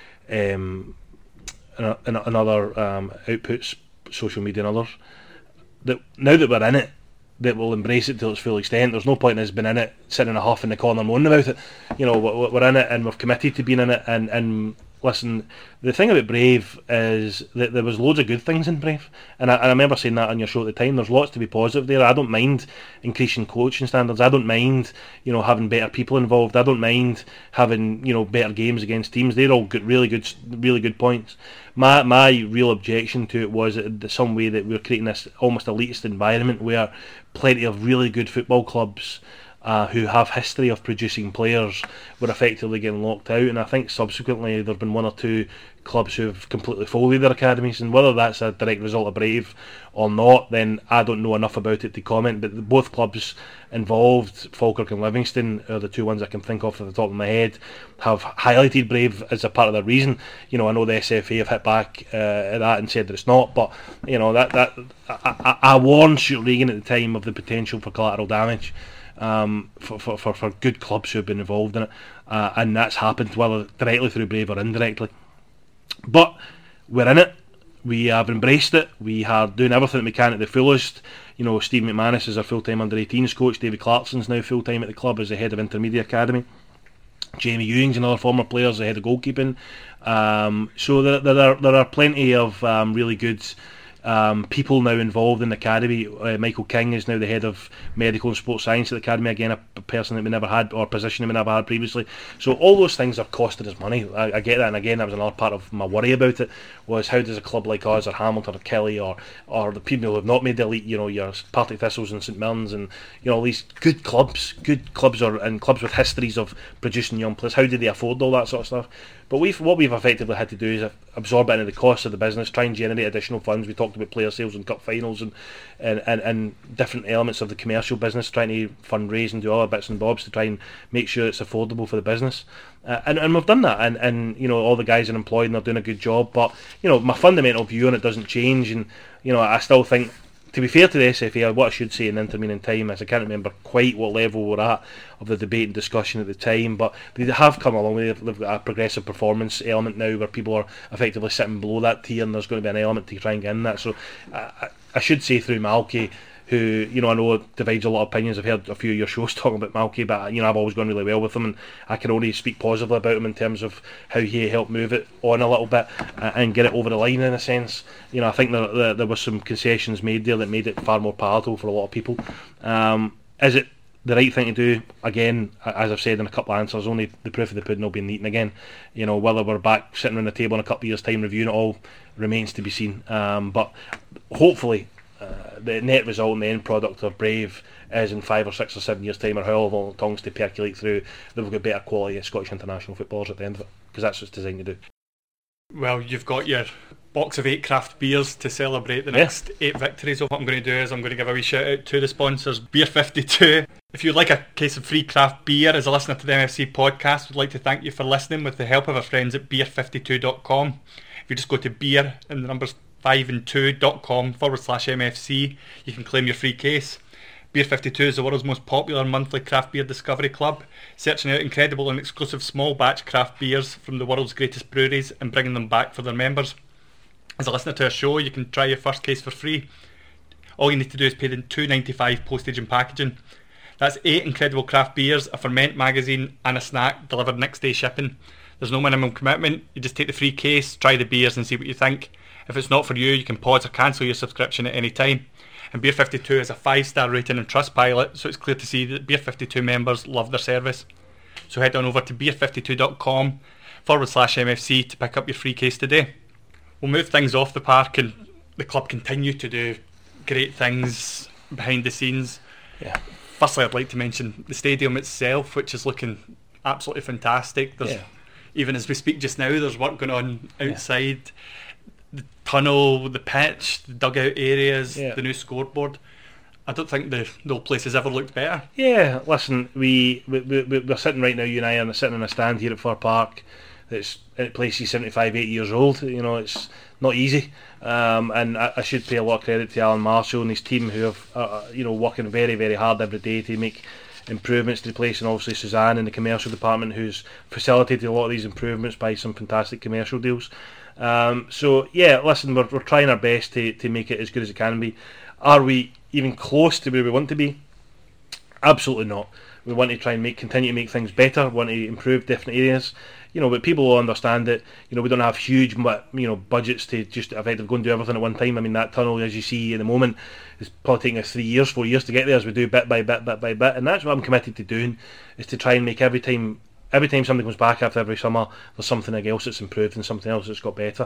outputs, social media and others, that now that we're in it, that we'll embrace it to its full extent. There's no point in us being in it, sitting in a huff in the corner moaning about it. We're in it and we've committed to being in it, and listen, the thing about Brave is that there was loads of good things in Brave, and I remember saying that on your show at the time. There's lots to be positive there. I don't mind increasing coaching standards. I don't mind, having better people involved. I don't mind having, better games against teams. They're all really good points. My real objection to it was that some way that we're creating this almost elitist environment where plenty of really good football clubs who have history of producing players were effectively getting locked out, and I think subsequently there have been one or two clubs who have completely folded their academies, and whether that's a direct result of Brave or not, then I don't know enough about it to comment. But both clubs involved, Falkirk and Livingston, are the two ones I can think of at the top of my head, have highlighted Brave as a part of their reason. I know the SFA have hit back at that and said that it's not, but I warned Stuart Regan at the time of the potential for collateral damage. For good clubs who have been involved in it, and that's happened whether directly through Brave or indirectly. But we're in it. We have embraced it. We are doing everything that we can at the fullest. Steve McManus is our full-time under-18s coach. David Clarkson's now full-time at the club as the head of intermediate academy. Jamie Ewing's another former player as the head of goalkeeping. So there are plenty of really good people now involved in the academy. Michael King is now the head of medical and sports science at the academy, again a person that we never had, or position that we never had previously. So all those things are costing us money. I get that, and again that was another part of my worry about it, was how does a club like us or Hamilton or Kelly or the people who have not made the elite, your Partick Thistles and St Mirren's and all these good clubs and clubs with histories of producing young players, how do they afford all that sort of stuff? But what we've effectively had to do is absorb it into the cost of the business, try and generate additional funds. We talked about player sales and cup finals and different elements of the commercial business, trying to fundraise and do other bits and bobs to try and make sure it's affordable for the business. And we've done that, and all the guys are employed and they're doing a good job. But my fundamental view on it doesn't change, and I still think, to be fair to the SFA, what I should say in the intervening time is I can't remember quite what level we're at of the debate and discussion at the time, but they have come along. They've got a progressive performance element now where people are effectively sitting below that tier, and there's going to be an element to try and get in that. So I should say through Malky, who I know divides a lot of opinions. I've heard a few of your shows talking about Malky, but I've always gone really well with him, and I can only speak positively about him in terms of how he helped move it on a little bit and get it over the line in a sense. I think there were some concessions made there that made it far more palatable for a lot of people. Is it the right thing to do? Again, as I've said in a couple of answers, only the proof of the pudding will be eaten again. Whether we're back sitting around the table in a couple of years' time reviewing it all remains to be seen. But hopefully the net result and the end product of Brave is in 5 or 6 or 7 years' time, or however long it takes to percolate through, that we've got better quality of Scottish international footballers at the end of it, because that's what it's designed to do.
Well, you've got your box of 8 craft beers to celebrate the next 8 victories. What I'm going to do is I'm going to give a wee shout out to the sponsors, Beer 52. If you'd like a case of free craft beer as a listener to the MFC podcast, we'd like to thank you for listening with the help of our friends at beer52.com. If you just go to beer and the numbers 5and2.com/MFC, you can claim your free case. Beer 52 is the world's most popular monthly craft beer discovery club, searching out incredible and exclusive small batch craft beers from the world's greatest breweries and bringing them back for their members. As a listener to our show, you can try your first case for free. All you need to do is pay the $2.95 postage and packaging. That's 8 incredible craft beers, a ferment magazine and a snack delivered next day shipping. There's no minimum commitment. You just take the free case, try the beers and see what you think. If it's not for you, you can pause or cancel your subscription at any time. And Beer 52 has a 5-star rating on Trustpilot, so it's clear to see that Beer 52 members love their service. So head on over to beer52.com/MFC to pick up your free case today. We'll move things off the park, and the club continue to do great things behind the scenes.
Yeah.
Firstly, I'd like to mention the stadium itself, which is looking absolutely fantastic. Even as we speak just now, there's work going on outside. Yeah. The tunnel, the pitch, the dugout areas, the new scoreboard. I don't think the old place has ever looked better. Yeah, listen, we're sitting right now, you and I are sitting in a stand here at Fir Park that's at places 75, 80 years old. It's not easy. And I should pay a lot of credit to Alan Marshall and his team who have working very, very hard every day to make improvements to the place, and obviously Suzanne in the commercial department who's facilitated a lot of these improvements by some fantastic commercial deals. Listen, we're trying our best to make it as good as it can be. Are we even close to where we want to be? Absolutely not.
We want to try and continue to make things better. Want to improve different areas. But people will understand that, we don't have huge, budgets to just effectively go and do everything at one time. I mean, that tunnel, as you see in the moment, is probably taking us 3 years, 4 years to get there as we do bit by bit, and that's what I'm committed to doing, is to try and make every time something comes back after every summer, there's something else that's improved and something else that's got better.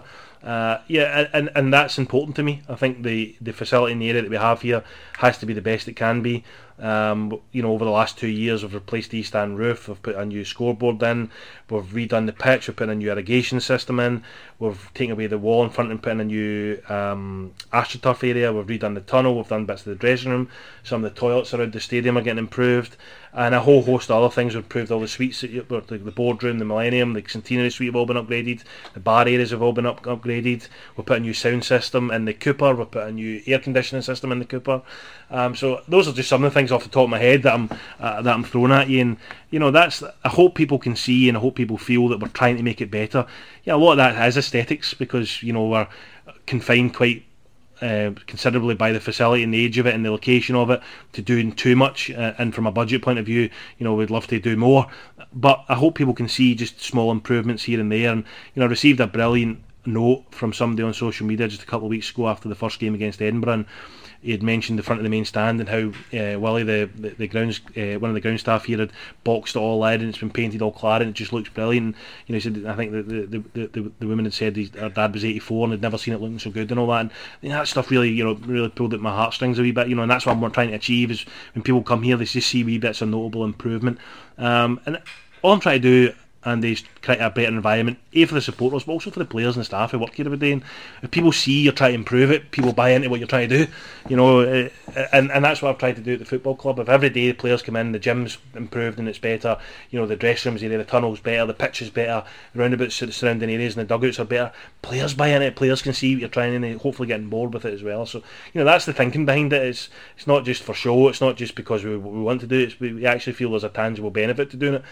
And that's important to me. I think the facility in the area that we have here has to be the best it can be. Over the last 2 years we've replaced the East Stand roof, we've put a new scoreboard in, we've redone the pitch, we've put a new irrigation system in, we've taken away the wall in front and put in a new AstroTurf area, we've redone the tunnel, we've done bits of the dressing room, some of the toilets around the stadium are getting improved, and a whole host of other things. We've improved all the suites, the boardroom, the Millennium, the centenary suite have all been upgraded, the bar areas have all been upgraded, we've put a new sound system in the Cooper, we've put a new air conditioning system in the Cooper. So those are just some of the things off the top of my head that I'm throwing at you, and I hope people can see, and I hope people feel that we're trying to make it better. A lot of that is aesthetics, because we're confined quite considerably by the facility and the age of it and the location of it to doing too much, and from a budget point of view, we'd love to do more, but I hope people can see just small improvements here and there. And I received a brilliant note from somebody on social media just a couple of weeks ago after the first game against Edinburgh, and he had mentioned the front of the main stand and how Willie, the grounds, one of the ground staff here, had boxed it all in and it's been painted all claret and it just looks brilliant. He said, I think the woman had said her dad was 84 and had never seen it looking so good and all that. And that stuff really, really pulled at my heartstrings a wee bit. And that's what I'm trying to achieve, is when people come here, they just see wee bits of notable improvement. And all I'm trying to do, and they create a better environment, for the supporters, but also for the players and the staff who work here every day. And if people see you're trying to improve it, people buy into what you're trying to do, and that's what I've tried to do at the football club. If every day the players come in, the gym's improved and it's better, the dressing rooms area, the tunnel's better, the pitch is better, the roundabouts, the surrounding areas and the dugouts are better, players buy into it, players can see what you're trying, and they hopefully get on board with it as well. So that's the thinking behind it. It's not just for show, it's not just because we want to do it, we actually feel there's a tangible benefit to doing it,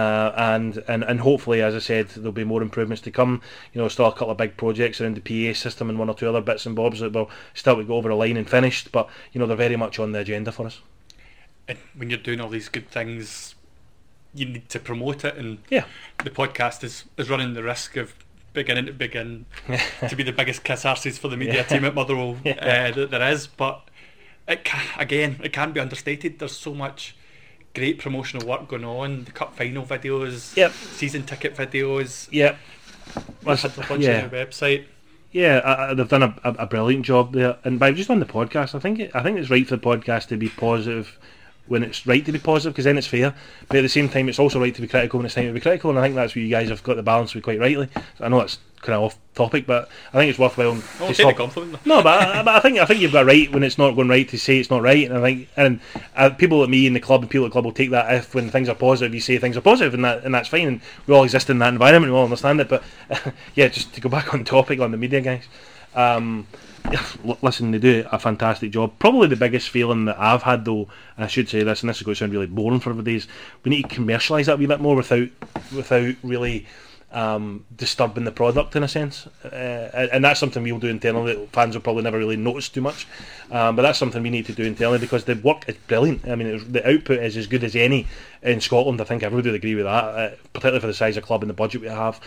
and hopefully, as I said, there'll be more improvements to come. Still a couple of big projects around the PA system and one or two other bits and bobs that will still to go over the line and finished, but they're very much on the agenda for us.
And when you're doing all these good things, you need to promote it, and the podcast is running the risk of beginning to be the biggest kiss arses for the media team at Motherwell that there is, but it can be understated. There's so much great promotional work going on, the cup final videos, season ticket videos, bunch on the website.
They've done a brilliant job there, and by just on the podcast, I think it's right for the podcast to be positive when it's right to be positive, because then it's fair, but at the same time it's also right to be critical when it's time to be critical, and I think that's where you guys have got the balance with quite rightly. So I know it's kind of off topic, but I think it's worthwhile
to take the compliment.
No, but I think you've got right when it's not going right to say it's not right, and I think people like me in the club and people at the club will take that. If when things are positive you say things are positive, and that's fine, and we all exist in that environment, we all understand it, but just to go back on topic on the media guys, listen, they do a fantastic job. Probably the biggest feeling that I've had, though, and I should say this, and this is going to sound really boring for everybody, is we need to commercialise that a wee bit more without really disturbing the product in a sense, and that's something we'll do internally that fans will probably never really notice too much, but that's something we need to do internally, because the work is brilliant. I mean, the output is as good as any in Scotland. I think everybody would agree with that, particularly for the size of club and the budget we have.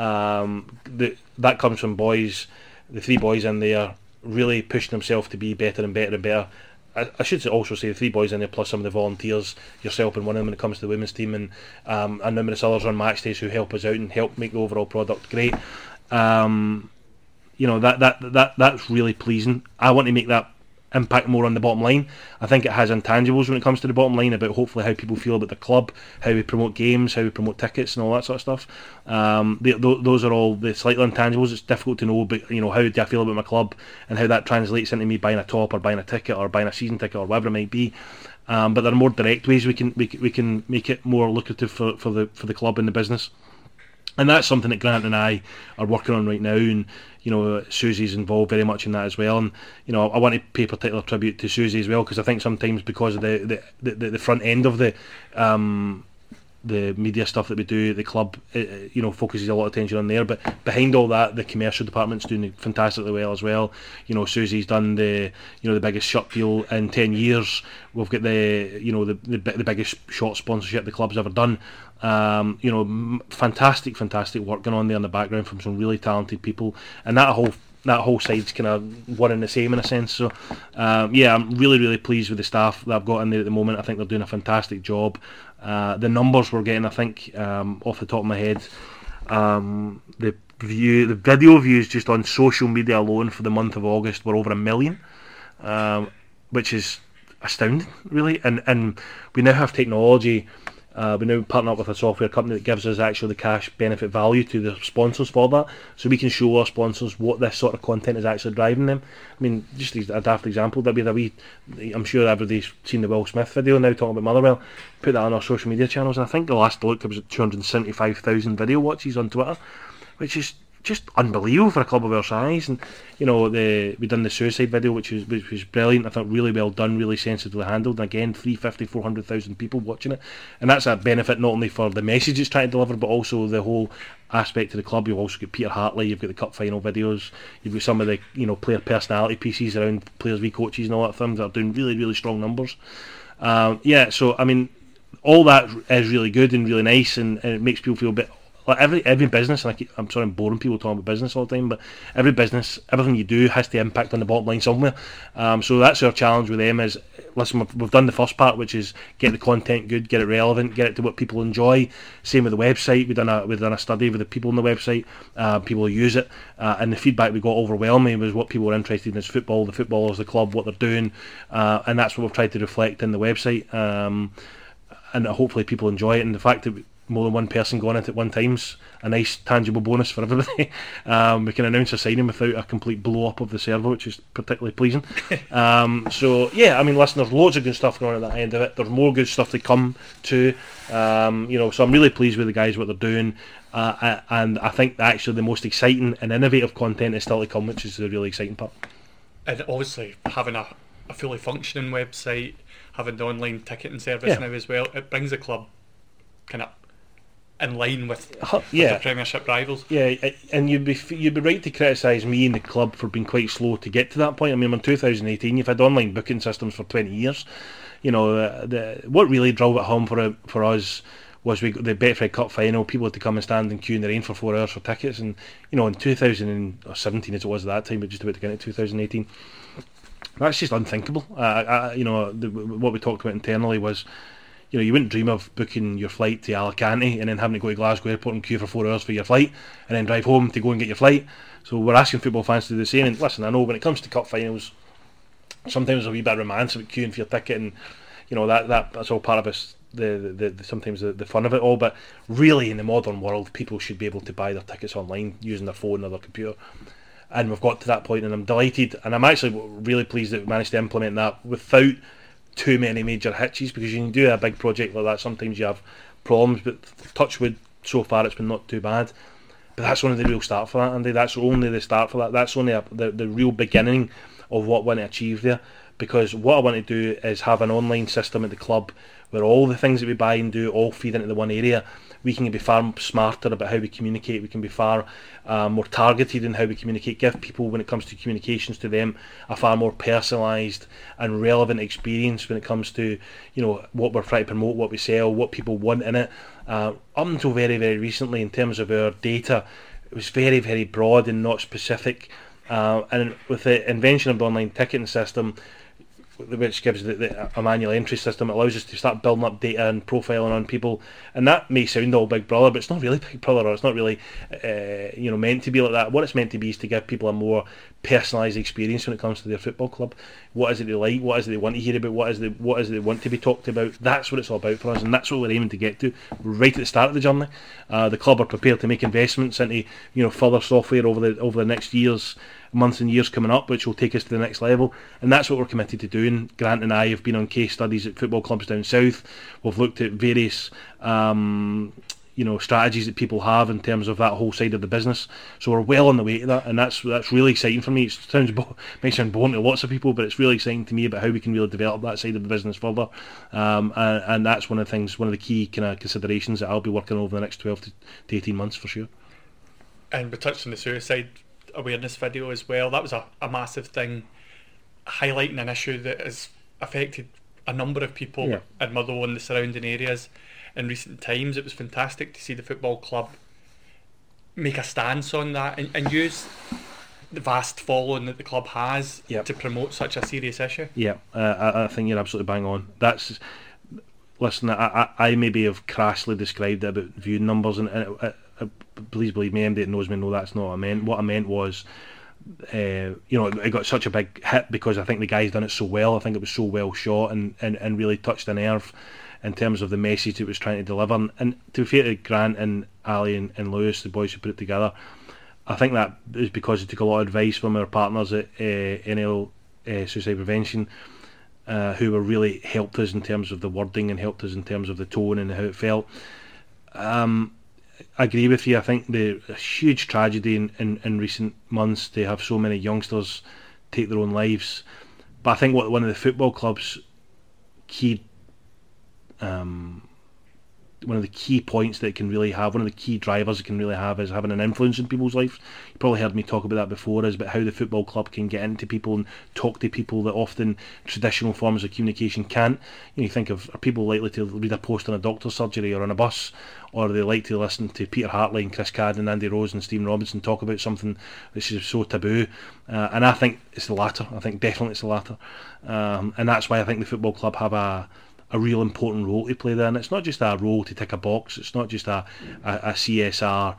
That comes from boys, the three boys in there really pushing themselves to be better and better and better. I should also say the three boys in there plus some of the volunteers, yourself and one of them when it comes to the women's team, and numerous others on match days who help us out and help make the overall product great. That's really pleasing. I want to make that impact more on the bottom line. I think it has intangibles when it comes to the bottom line about hopefully how people feel about the club, how we promote games, how we promote tickets and all that sort of stuff. Those are all the slightly intangibles. It's difficult to know, but how do I feel about my club and how that translates into me buying a top or buying a ticket or buying a season ticket or whatever it might be. But there are more direct ways we can make it more lucrative for the club and the business. And that's something that Grant and I are working on right now, and Susie's involved very much in that as well. And I want to pay particular tribute to Susie as well, because I think sometimes because of the front end of the the media stuff that we do, the club, focuses a lot of attention on there. But behind all that, the commercial department's doing fantastically well as well. Susie's done the biggest shirt deal in 10 years. We've got the biggest shot sponsorship the club's ever done. Fantastic work going on there in the background from some really talented people, and that whole side's kind of one and the same in a sense. So I'm really pleased with the staff that I've got in there at the moment. I think they're doing a fantastic job. The numbers we're getting, I think, off the top of my head, the video views just on social media alone for the month of August were over 1 million, which is astounding, really. And we now have technology. We now partner up with a software company that gives us actually the cash benefit value to the sponsors for that, so we can show our sponsors what this sort of content is actually driving them. I mean, just a daft example, I'm sure everybody's seen the Will Smith video now talking about Motherwell. Put that on our social media channels, and I think the last I looked it was at 275,000 video watches on Twitter, which is just unbelievable for a club of our size. And we done the suicide video, which was brilliant. I thought really well done, really sensitively handled, and again 400,000 people watching it, and that's a benefit not only for the message it's trying to deliver, but also the whole aspect of the club. You've also got Peter Hartley, you've got the cup final videos, you've got some of the player personality pieces around players v coaches and all that things that are doing really strong numbers. So I mean, all that is really good and really nice, and it makes people feel a bit like every business, and I'm sorry I'm boring people talking about business all the time, but every business, everything you do has to impact on the bottom line somewhere. So that's our challenge with them is, listen, we've done the first part, which is get the content good, get it relevant, get it to what people enjoy. Same with the website. We've done a study with the people on the website, people who use it, and the feedback we got overwhelming was what people were interested in is football, the footballers, the club, what they're doing, and that's what we've tried to reflect in the website, and hopefully people enjoy it. And the fact that more than one person going into it at one time's a nice tangible bonus for everybody. We can announce a signing without a complete blow up of the server, which is particularly pleasing. Listen, there's loads of good stuff going on at that end of it. There's more good stuff to come too. So I'm really pleased with the guys, what they're doing, and I think that actually the most exciting and innovative content is still to come, which is the really exciting part.
And obviously having a fully functioning website, having the online ticketing service now as well, it brings the club kind of in line with the Premiership rivals. Yeah,
and you'd be right to criticise me and the club for being quite slow to get to that point. I mean, in 2018, you've had online booking systems for 20 years. What really drove it home for us was we got the Betfred Cup final. People had to come and stand in queue in the rain for 4 hours for tickets, and in 2017 as it was at that time, but just about to get into 2018. That's just unthinkable. What we talked about internally was, you wouldn't dream of booking your flight to Alicante and then having to go to Glasgow Airport and queue for 4 hours for your flight and then drive home to go and get your flight. So we're asking football fans to do the same. And listen, I know when it comes to cup finals, sometimes there's a wee bit of romance about queuing for your ticket, and that's all part of us. Sometimes the fun of it all. But really, in the modern world, people should be able to buy their tickets online using their phone or their computer. And we've got to that point, and I'm delighted, and I'm actually really pleased that we managed to implement that without too many major hitches, because you can do a big project like that, sometimes you have problems, but touch wood, so far it's been not too bad. But that's only the real start for that, Andy. That's only the start for that. That's only the real beginning of what I want to achieve there, because what I want to do is have an online system at the club where all the things that we buy and do all feed into the one area. We can be far smarter about how we communicate. We can be far more targeted in how we communicate. Give people, when it comes to communications to them, a far more personalised and relevant experience when it comes to what we're trying to promote, what we sell, what people want in it. Up until very, very recently, in terms of our data, it was very, very broad and not specific. And with the invention of the online ticketing system, which gives a manual entry system, it allows us to start building up data and profiling on people, and that may sound all Big Brother, but it's not really Big Brother, or it's not really meant to be like that. What it's meant to be is to give people a more personalised experience when it comes to their football club. What is it they like? What is it they want to hear about? What is it they want to be talked about? That's what it's all about for us, and that's what we're aiming to get to. We're right at the start of the journey. The club are prepared to make investments into further software over the next months and years coming up, which will take us to the next level, and that's what we're committed to doing. Grant and I have been on case studies at football clubs down south. We've looked at various strategies that people have in terms of that whole side of the business. So we're well on the way to that, and that's really exciting for me. It might sound boring to lots of people, but it's really exciting to me about how we can really develop that side of the business further. And that's one of the key kind of considerations that I'll be working on over the next 12 to 18 months for sure.
And we touched on the suicide awareness video as well. That was a massive thing, highlighting an issue that has affected a number of people in Motherwell and the surrounding areas in recent times. It was fantastic to see the football club make a stance on that and use the vast following that the club has to promote such a serious issue. I think you're absolutely bang on. Listen, I maybe have crassly described it about viewing numbers, and please believe me, anybody that knows me know that's not what I meant. What I meant was, it got such a big hit because I think the guy's done it so well. I think it was so well shot and really touched a nerve in terms of the message it was trying to deliver. And to be fair to Grant and Ali and Lewis, the boys who put it together, I think that is because they took a lot of advice from our partners at NL Suicide Prevention, who were really helped us in terms of the wording and helped us in terms of the tone and how it felt. I agree with you. I think a huge tragedy in recent months to have so many youngsters take their own lives. But I think one of the football club's key one of the key points that it can really have, one of the key drivers it can really have, is having an influence in people's lives. You probably heard me talk about that before, is about how the football club can get into people and talk to people that often traditional forms of communication can't. You think of, are people likely to read a post on a doctor's surgery or on a bus, or are they like to listen to Peter Hartley and Chris Cadd and Andy Rose and Stephen Robinson talk about something which is so taboo? And I think it's the latter. I think definitely it's the latter. And that's why I think the football club have a real important role to play there. And it's not just a role to tick a box. It's not just a CSR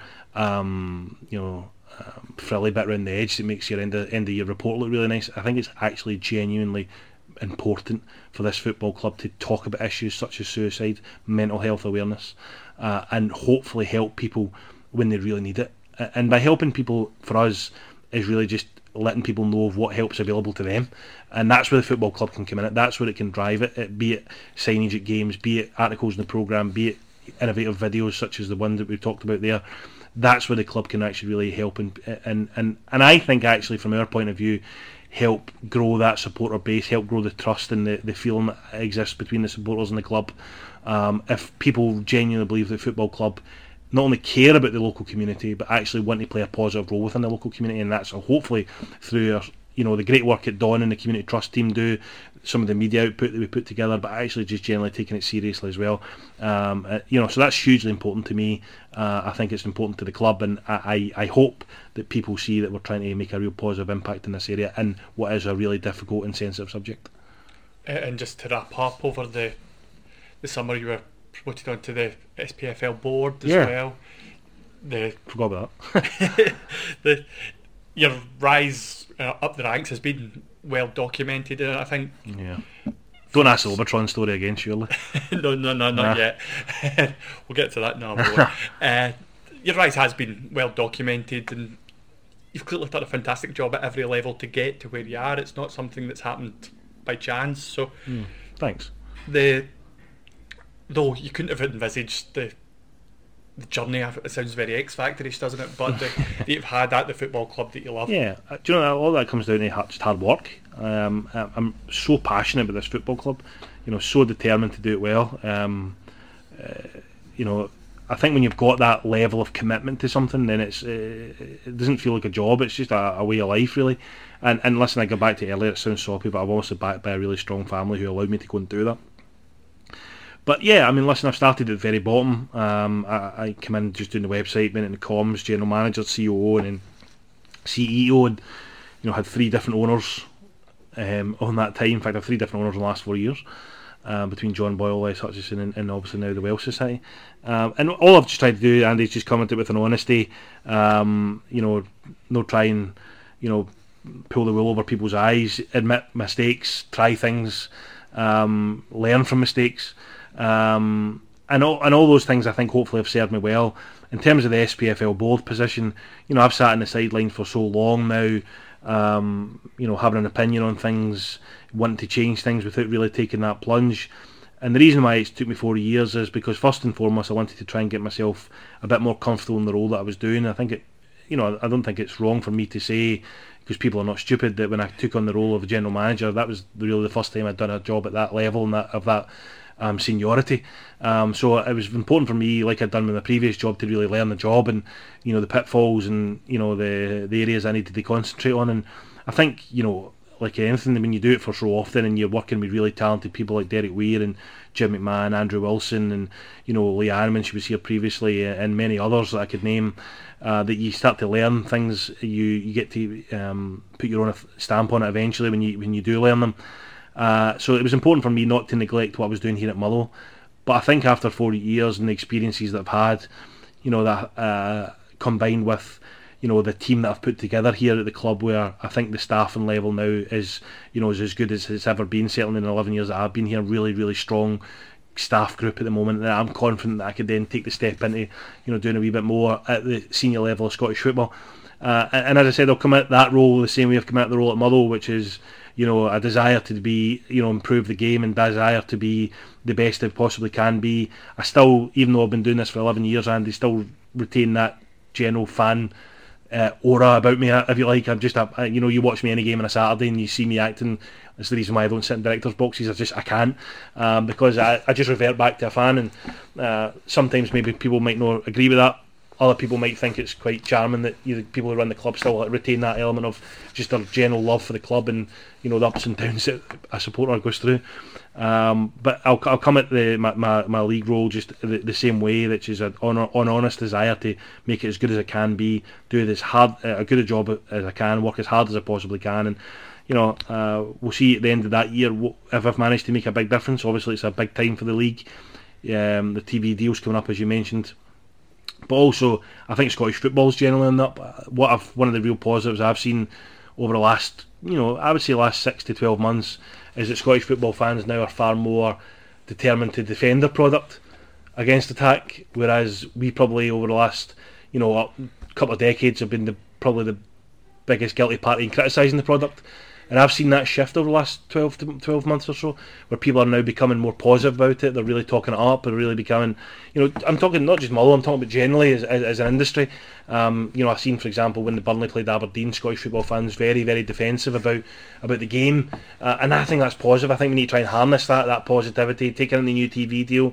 frilly bit around the edge that makes your end of year report look really nice. I think it's actually genuinely important for this football club to talk about issues such as suicide, mental health awareness, and hopefully help people when they really need it. And by helping people, for us, is really just letting people know of what help's available to them, and that's where the football club can come in. That's where it can drive it, be it signage at games, be it articles in the programme, be it innovative videos such as the one that we've talked about there. That's where the club can actually really help and I think actually from our point of view help grow that supporter base, help grow the trust and the feeling that exists between the supporters and the club. If people genuinely believe the football club not only care about the local community but actually want to play a positive role within the local community, and that's hopefully through our, the great work that Don and the community trust team do, some of the media output that we put together, but actually just generally taking it seriously as well. So that's hugely important to me. I think it's important to the club, and I hope that people see that we're trying to make a real positive impact in this area in what is a really difficult and sensitive subject. And just to wrap up, over the summer you were promoted onto the SPFL board as well.
Forgot about that.
Your rise up the ranks has been well documented, I think. Yeah.
Don't ask the Overtron story again, surely.
No, not yet. We'll get to that now. Your rise has been well documented, and you've clearly done a fantastic job at every level to get to where you are. It's not something that's happened by chance. So,
thanks.
Though you couldn't have envisaged the journey. It sounds very X-Factor-ish, doesn't it? But that you've had at the football club that you love. Yeah,
do you know all that comes down to just hard work. I'm so passionate about this football club, so determined to do it well. I think when you've got that level of commitment to something, then it doesn't feel like a job. It's just a way of life, really. And listen, I go back to earlier. It sounds soppy, but I'm also backed by a really strong family who allowed me to go and do that. But yeah, I mean, listen, I've started at the very bottom. I come in just doing the website, went into comms, general manager, COO, and then CEO, and had 3 different owners on that time. In fact, I have 3 different owners in the last 4 years, between John Boyle, Les Hutchison, and obviously now the Welsh Society. And all I've just tried to do, Andy, is just come into it with an honesty. No try and pull the wool over people's eyes, admit mistakes, try things, learn from mistakes. And all those things I think hopefully have served me well. In terms of the SPFL board position, I've sat on the sidelines for so long now, having an opinion on things, wanting to change things without really taking that plunge. And the reason why it's took me 4 years is because first and foremost I wanted to try and get myself a bit more comfortable in the role that I was doing. I think I don't think it's wrong for me to say, because people are not stupid, that when I took on the role of a general manager, that was really the first time I'd done a job at that level and of that seniority. So it was important for me, like I'd done with my previous job, to really learn the job and the pitfalls and the areas I needed to concentrate on. And I think like anything, when you do it for so often and you're working with really talented people like Derek Weir and Jim McMahon, Andrew Wilson, and Lee Arman, she was here previously, and many others that I could name, that you start to learn things. You get to put your own stamp on it eventually when you do learn them. So it was important for me not to neglect what I was doing here at Motherwell. But I think after 4 years and the experiences that I've had, that combined with the team that I've put together here at the club, where I think the staffing level now is as good as it's ever been, certainly in the 11 years that I've been here. Really, really strong staff group at the moment, and I'm confident that I could then take the step into doing a wee bit more at the senior level of Scottish football. And as I said, I'll come at that role the same way I've come at the role at Motherwell, which is a desire to be improve the game and desire to be the best I possibly can be. I still, even though I've been doing this for 11 years, Andy, still retain that general fan aura about me, if you like. I'm just you watch me any game on a Saturday and you see me acting. That's the reason why I don't sit in directors' boxes. I can't, because I just revert back to a fan, and sometimes maybe people might not agree with that. Other people might think it's quite charming that people who run the club still retain that element of just their general love for the club and the ups and downs that a supporter goes through. But I'll come at my league role just the same way, which is an honest desire to make it as good as I can be, do as good a job as I can, work as hard as I possibly can, and we'll see at the end of that year if I've managed to make a big difference. Obviously it's a big time for the league. The TV deal's coming up, as you mentioned. But also, I think Scottish football's generally on the up. One of the real positives I've seen over the last, I would say last 6 to 12 months, is that Scottish football fans now are far more determined to defend their product against attack, whereas we probably over the last, couple of decades have been probably the biggest guilty party in criticising the product. And I've seen that shift over the last 12 months or so, where people are now becoming more positive about it. They're really talking it up. They're really becoming, I'm talking not just Motherwell, I'm talking about generally as an industry. I've seen, for example, when the Burnley played Aberdeen, Scottish football fans very, very defensive about the game. And I think that's positive. I think we need to try and harness that positivity, take in the new TV deal,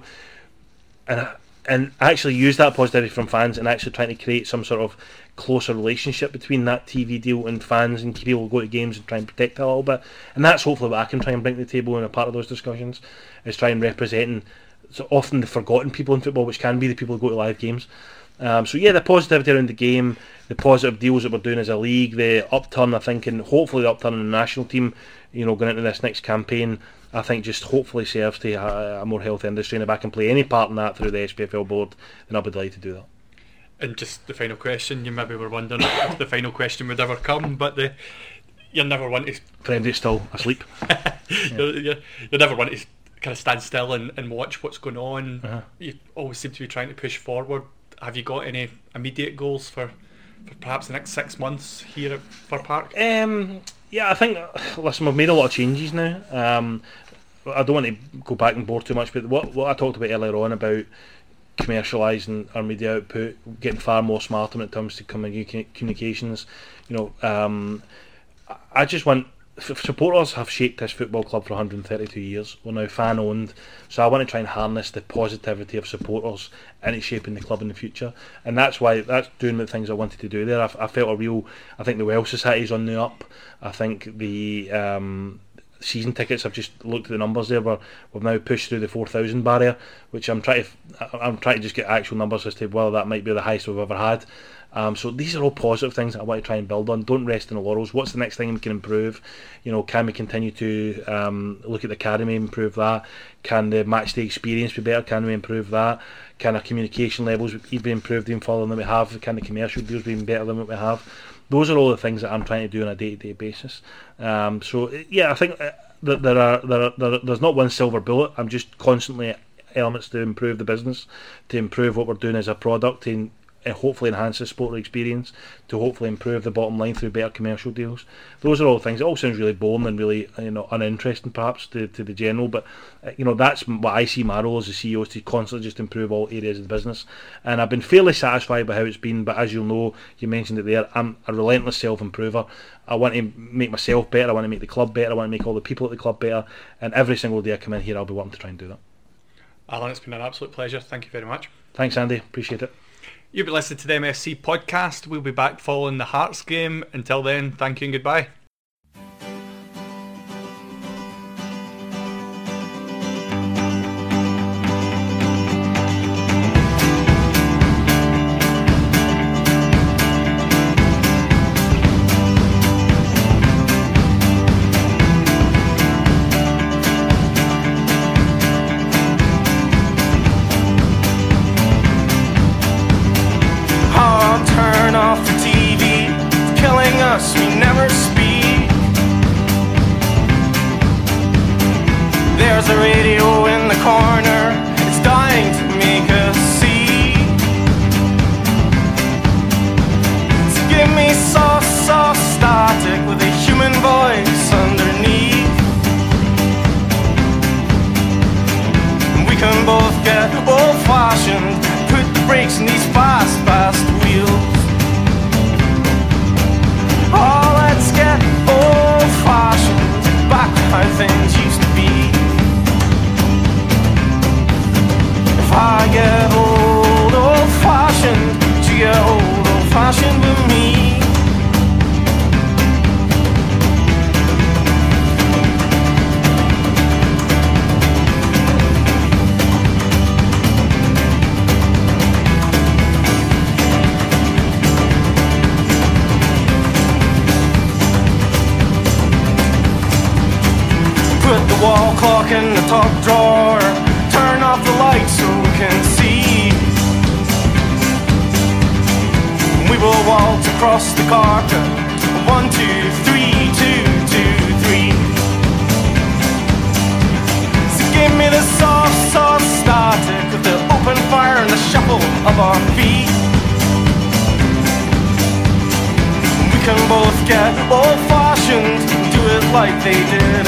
and actually use that positivity from fans and actually trying to create some sort of closer relationship between that TV deal and fans, and people go to games and try and protect it a little bit. And that's hopefully what I can try and bring to the table and a part of those discussions, is try and representing so often the forgotten people in football, which can be the people who go to live games. The positivity around the game, the positive deals that we're doing as a league, the upturn, I think, and hopefully the upturn in the national team, going into this next campaign, I think just hopefully serves to a more healthy industry. And if I can play any part in that through the SPFL board, then I'll be delighted to do that. And
just the final question, you maybe were wondering if the final question would ever come, but you're never one to...
Brendan's still asleep.
You're never one to kind of stand still and watch what's going on. Uh-huh. You always seem to be trying to push forward. Have you got any immediate goals for perhaps the next 6 months here at Fir Park?
I think, listen, we've made a lot of changes now. I don't want to go back and bore too much, but what I talked about earlier on about commercialising our media output, getting far more smarter when it comes to communications. I just want... Supporters have shaped this football club for 132 years. We're now fan owned, so I want to try and harness the positivity of supporters into shaping the club in the future, and that's doing the things I wanted to do there. I felt I think the Welsh Society's on the up. I think the season tickets, I've just looked at the numbers there, we've now pushed through the 4,000 barrier, which I'm trying to just get actual numbers as to whether that might be the highest we've ever had. So these are all positive things that I want to try and build on. Don't rest in the laurels. What's the next thing we can improve? Can we continue to look at the academy, improve that? Can the matchday experience be better? Can we improve that? Can our communication levels be improved even further than we have? Can the commercial deals be even better than what we have? Those are all the things that I'm trying to do on a day-to-day basis. I think that there's not one silver bullet. I'm just constantly elements to improve the business, to improve what we're doing as a product, and hopefully enhance the supporter experience, to hopefully improve the bottom line through better commercial deals. Those are all things. It all sounds really boring and really uninteresting perhaps to the general, but that's what I see my role as a CEO, is to constantly just improve all areas of the business. And I've been fairly satisfied by how it's been, but as you'll know, you mentioned it there, I'm a relentless self-improver. I want to make myself better, I want to make the club better, I want to make all the people at the club better, and every single day I come in here I'll be wanting to try and do that.
Alan, it's been an absolute pleasure. Thank you very much.
Thanks, Andy. Appreciate it.
You'll be listening to the MFC podcast. We'll be back following the Hearts game. Until then, thank you and goodbye.
We never speak. There's a radio in the corner, it's dying to make us see. So give me soft, soft static with a human voice underneath. We can both get old-fashioned, put the brakes in these fast, fast wheels. Oh, let's get old-fashioned, back how things used to be. If I get old-fashioned, would you get old-fashioned with me? Put the wall clock in the top drawer, turn off the lights so we can see. We will waltz across the carpet, 1, 2, 3, 2, 2, 3. So give me the soft, soft static of the open fire and the shuffle of our feet. We can both get old-fashioned, do it like they did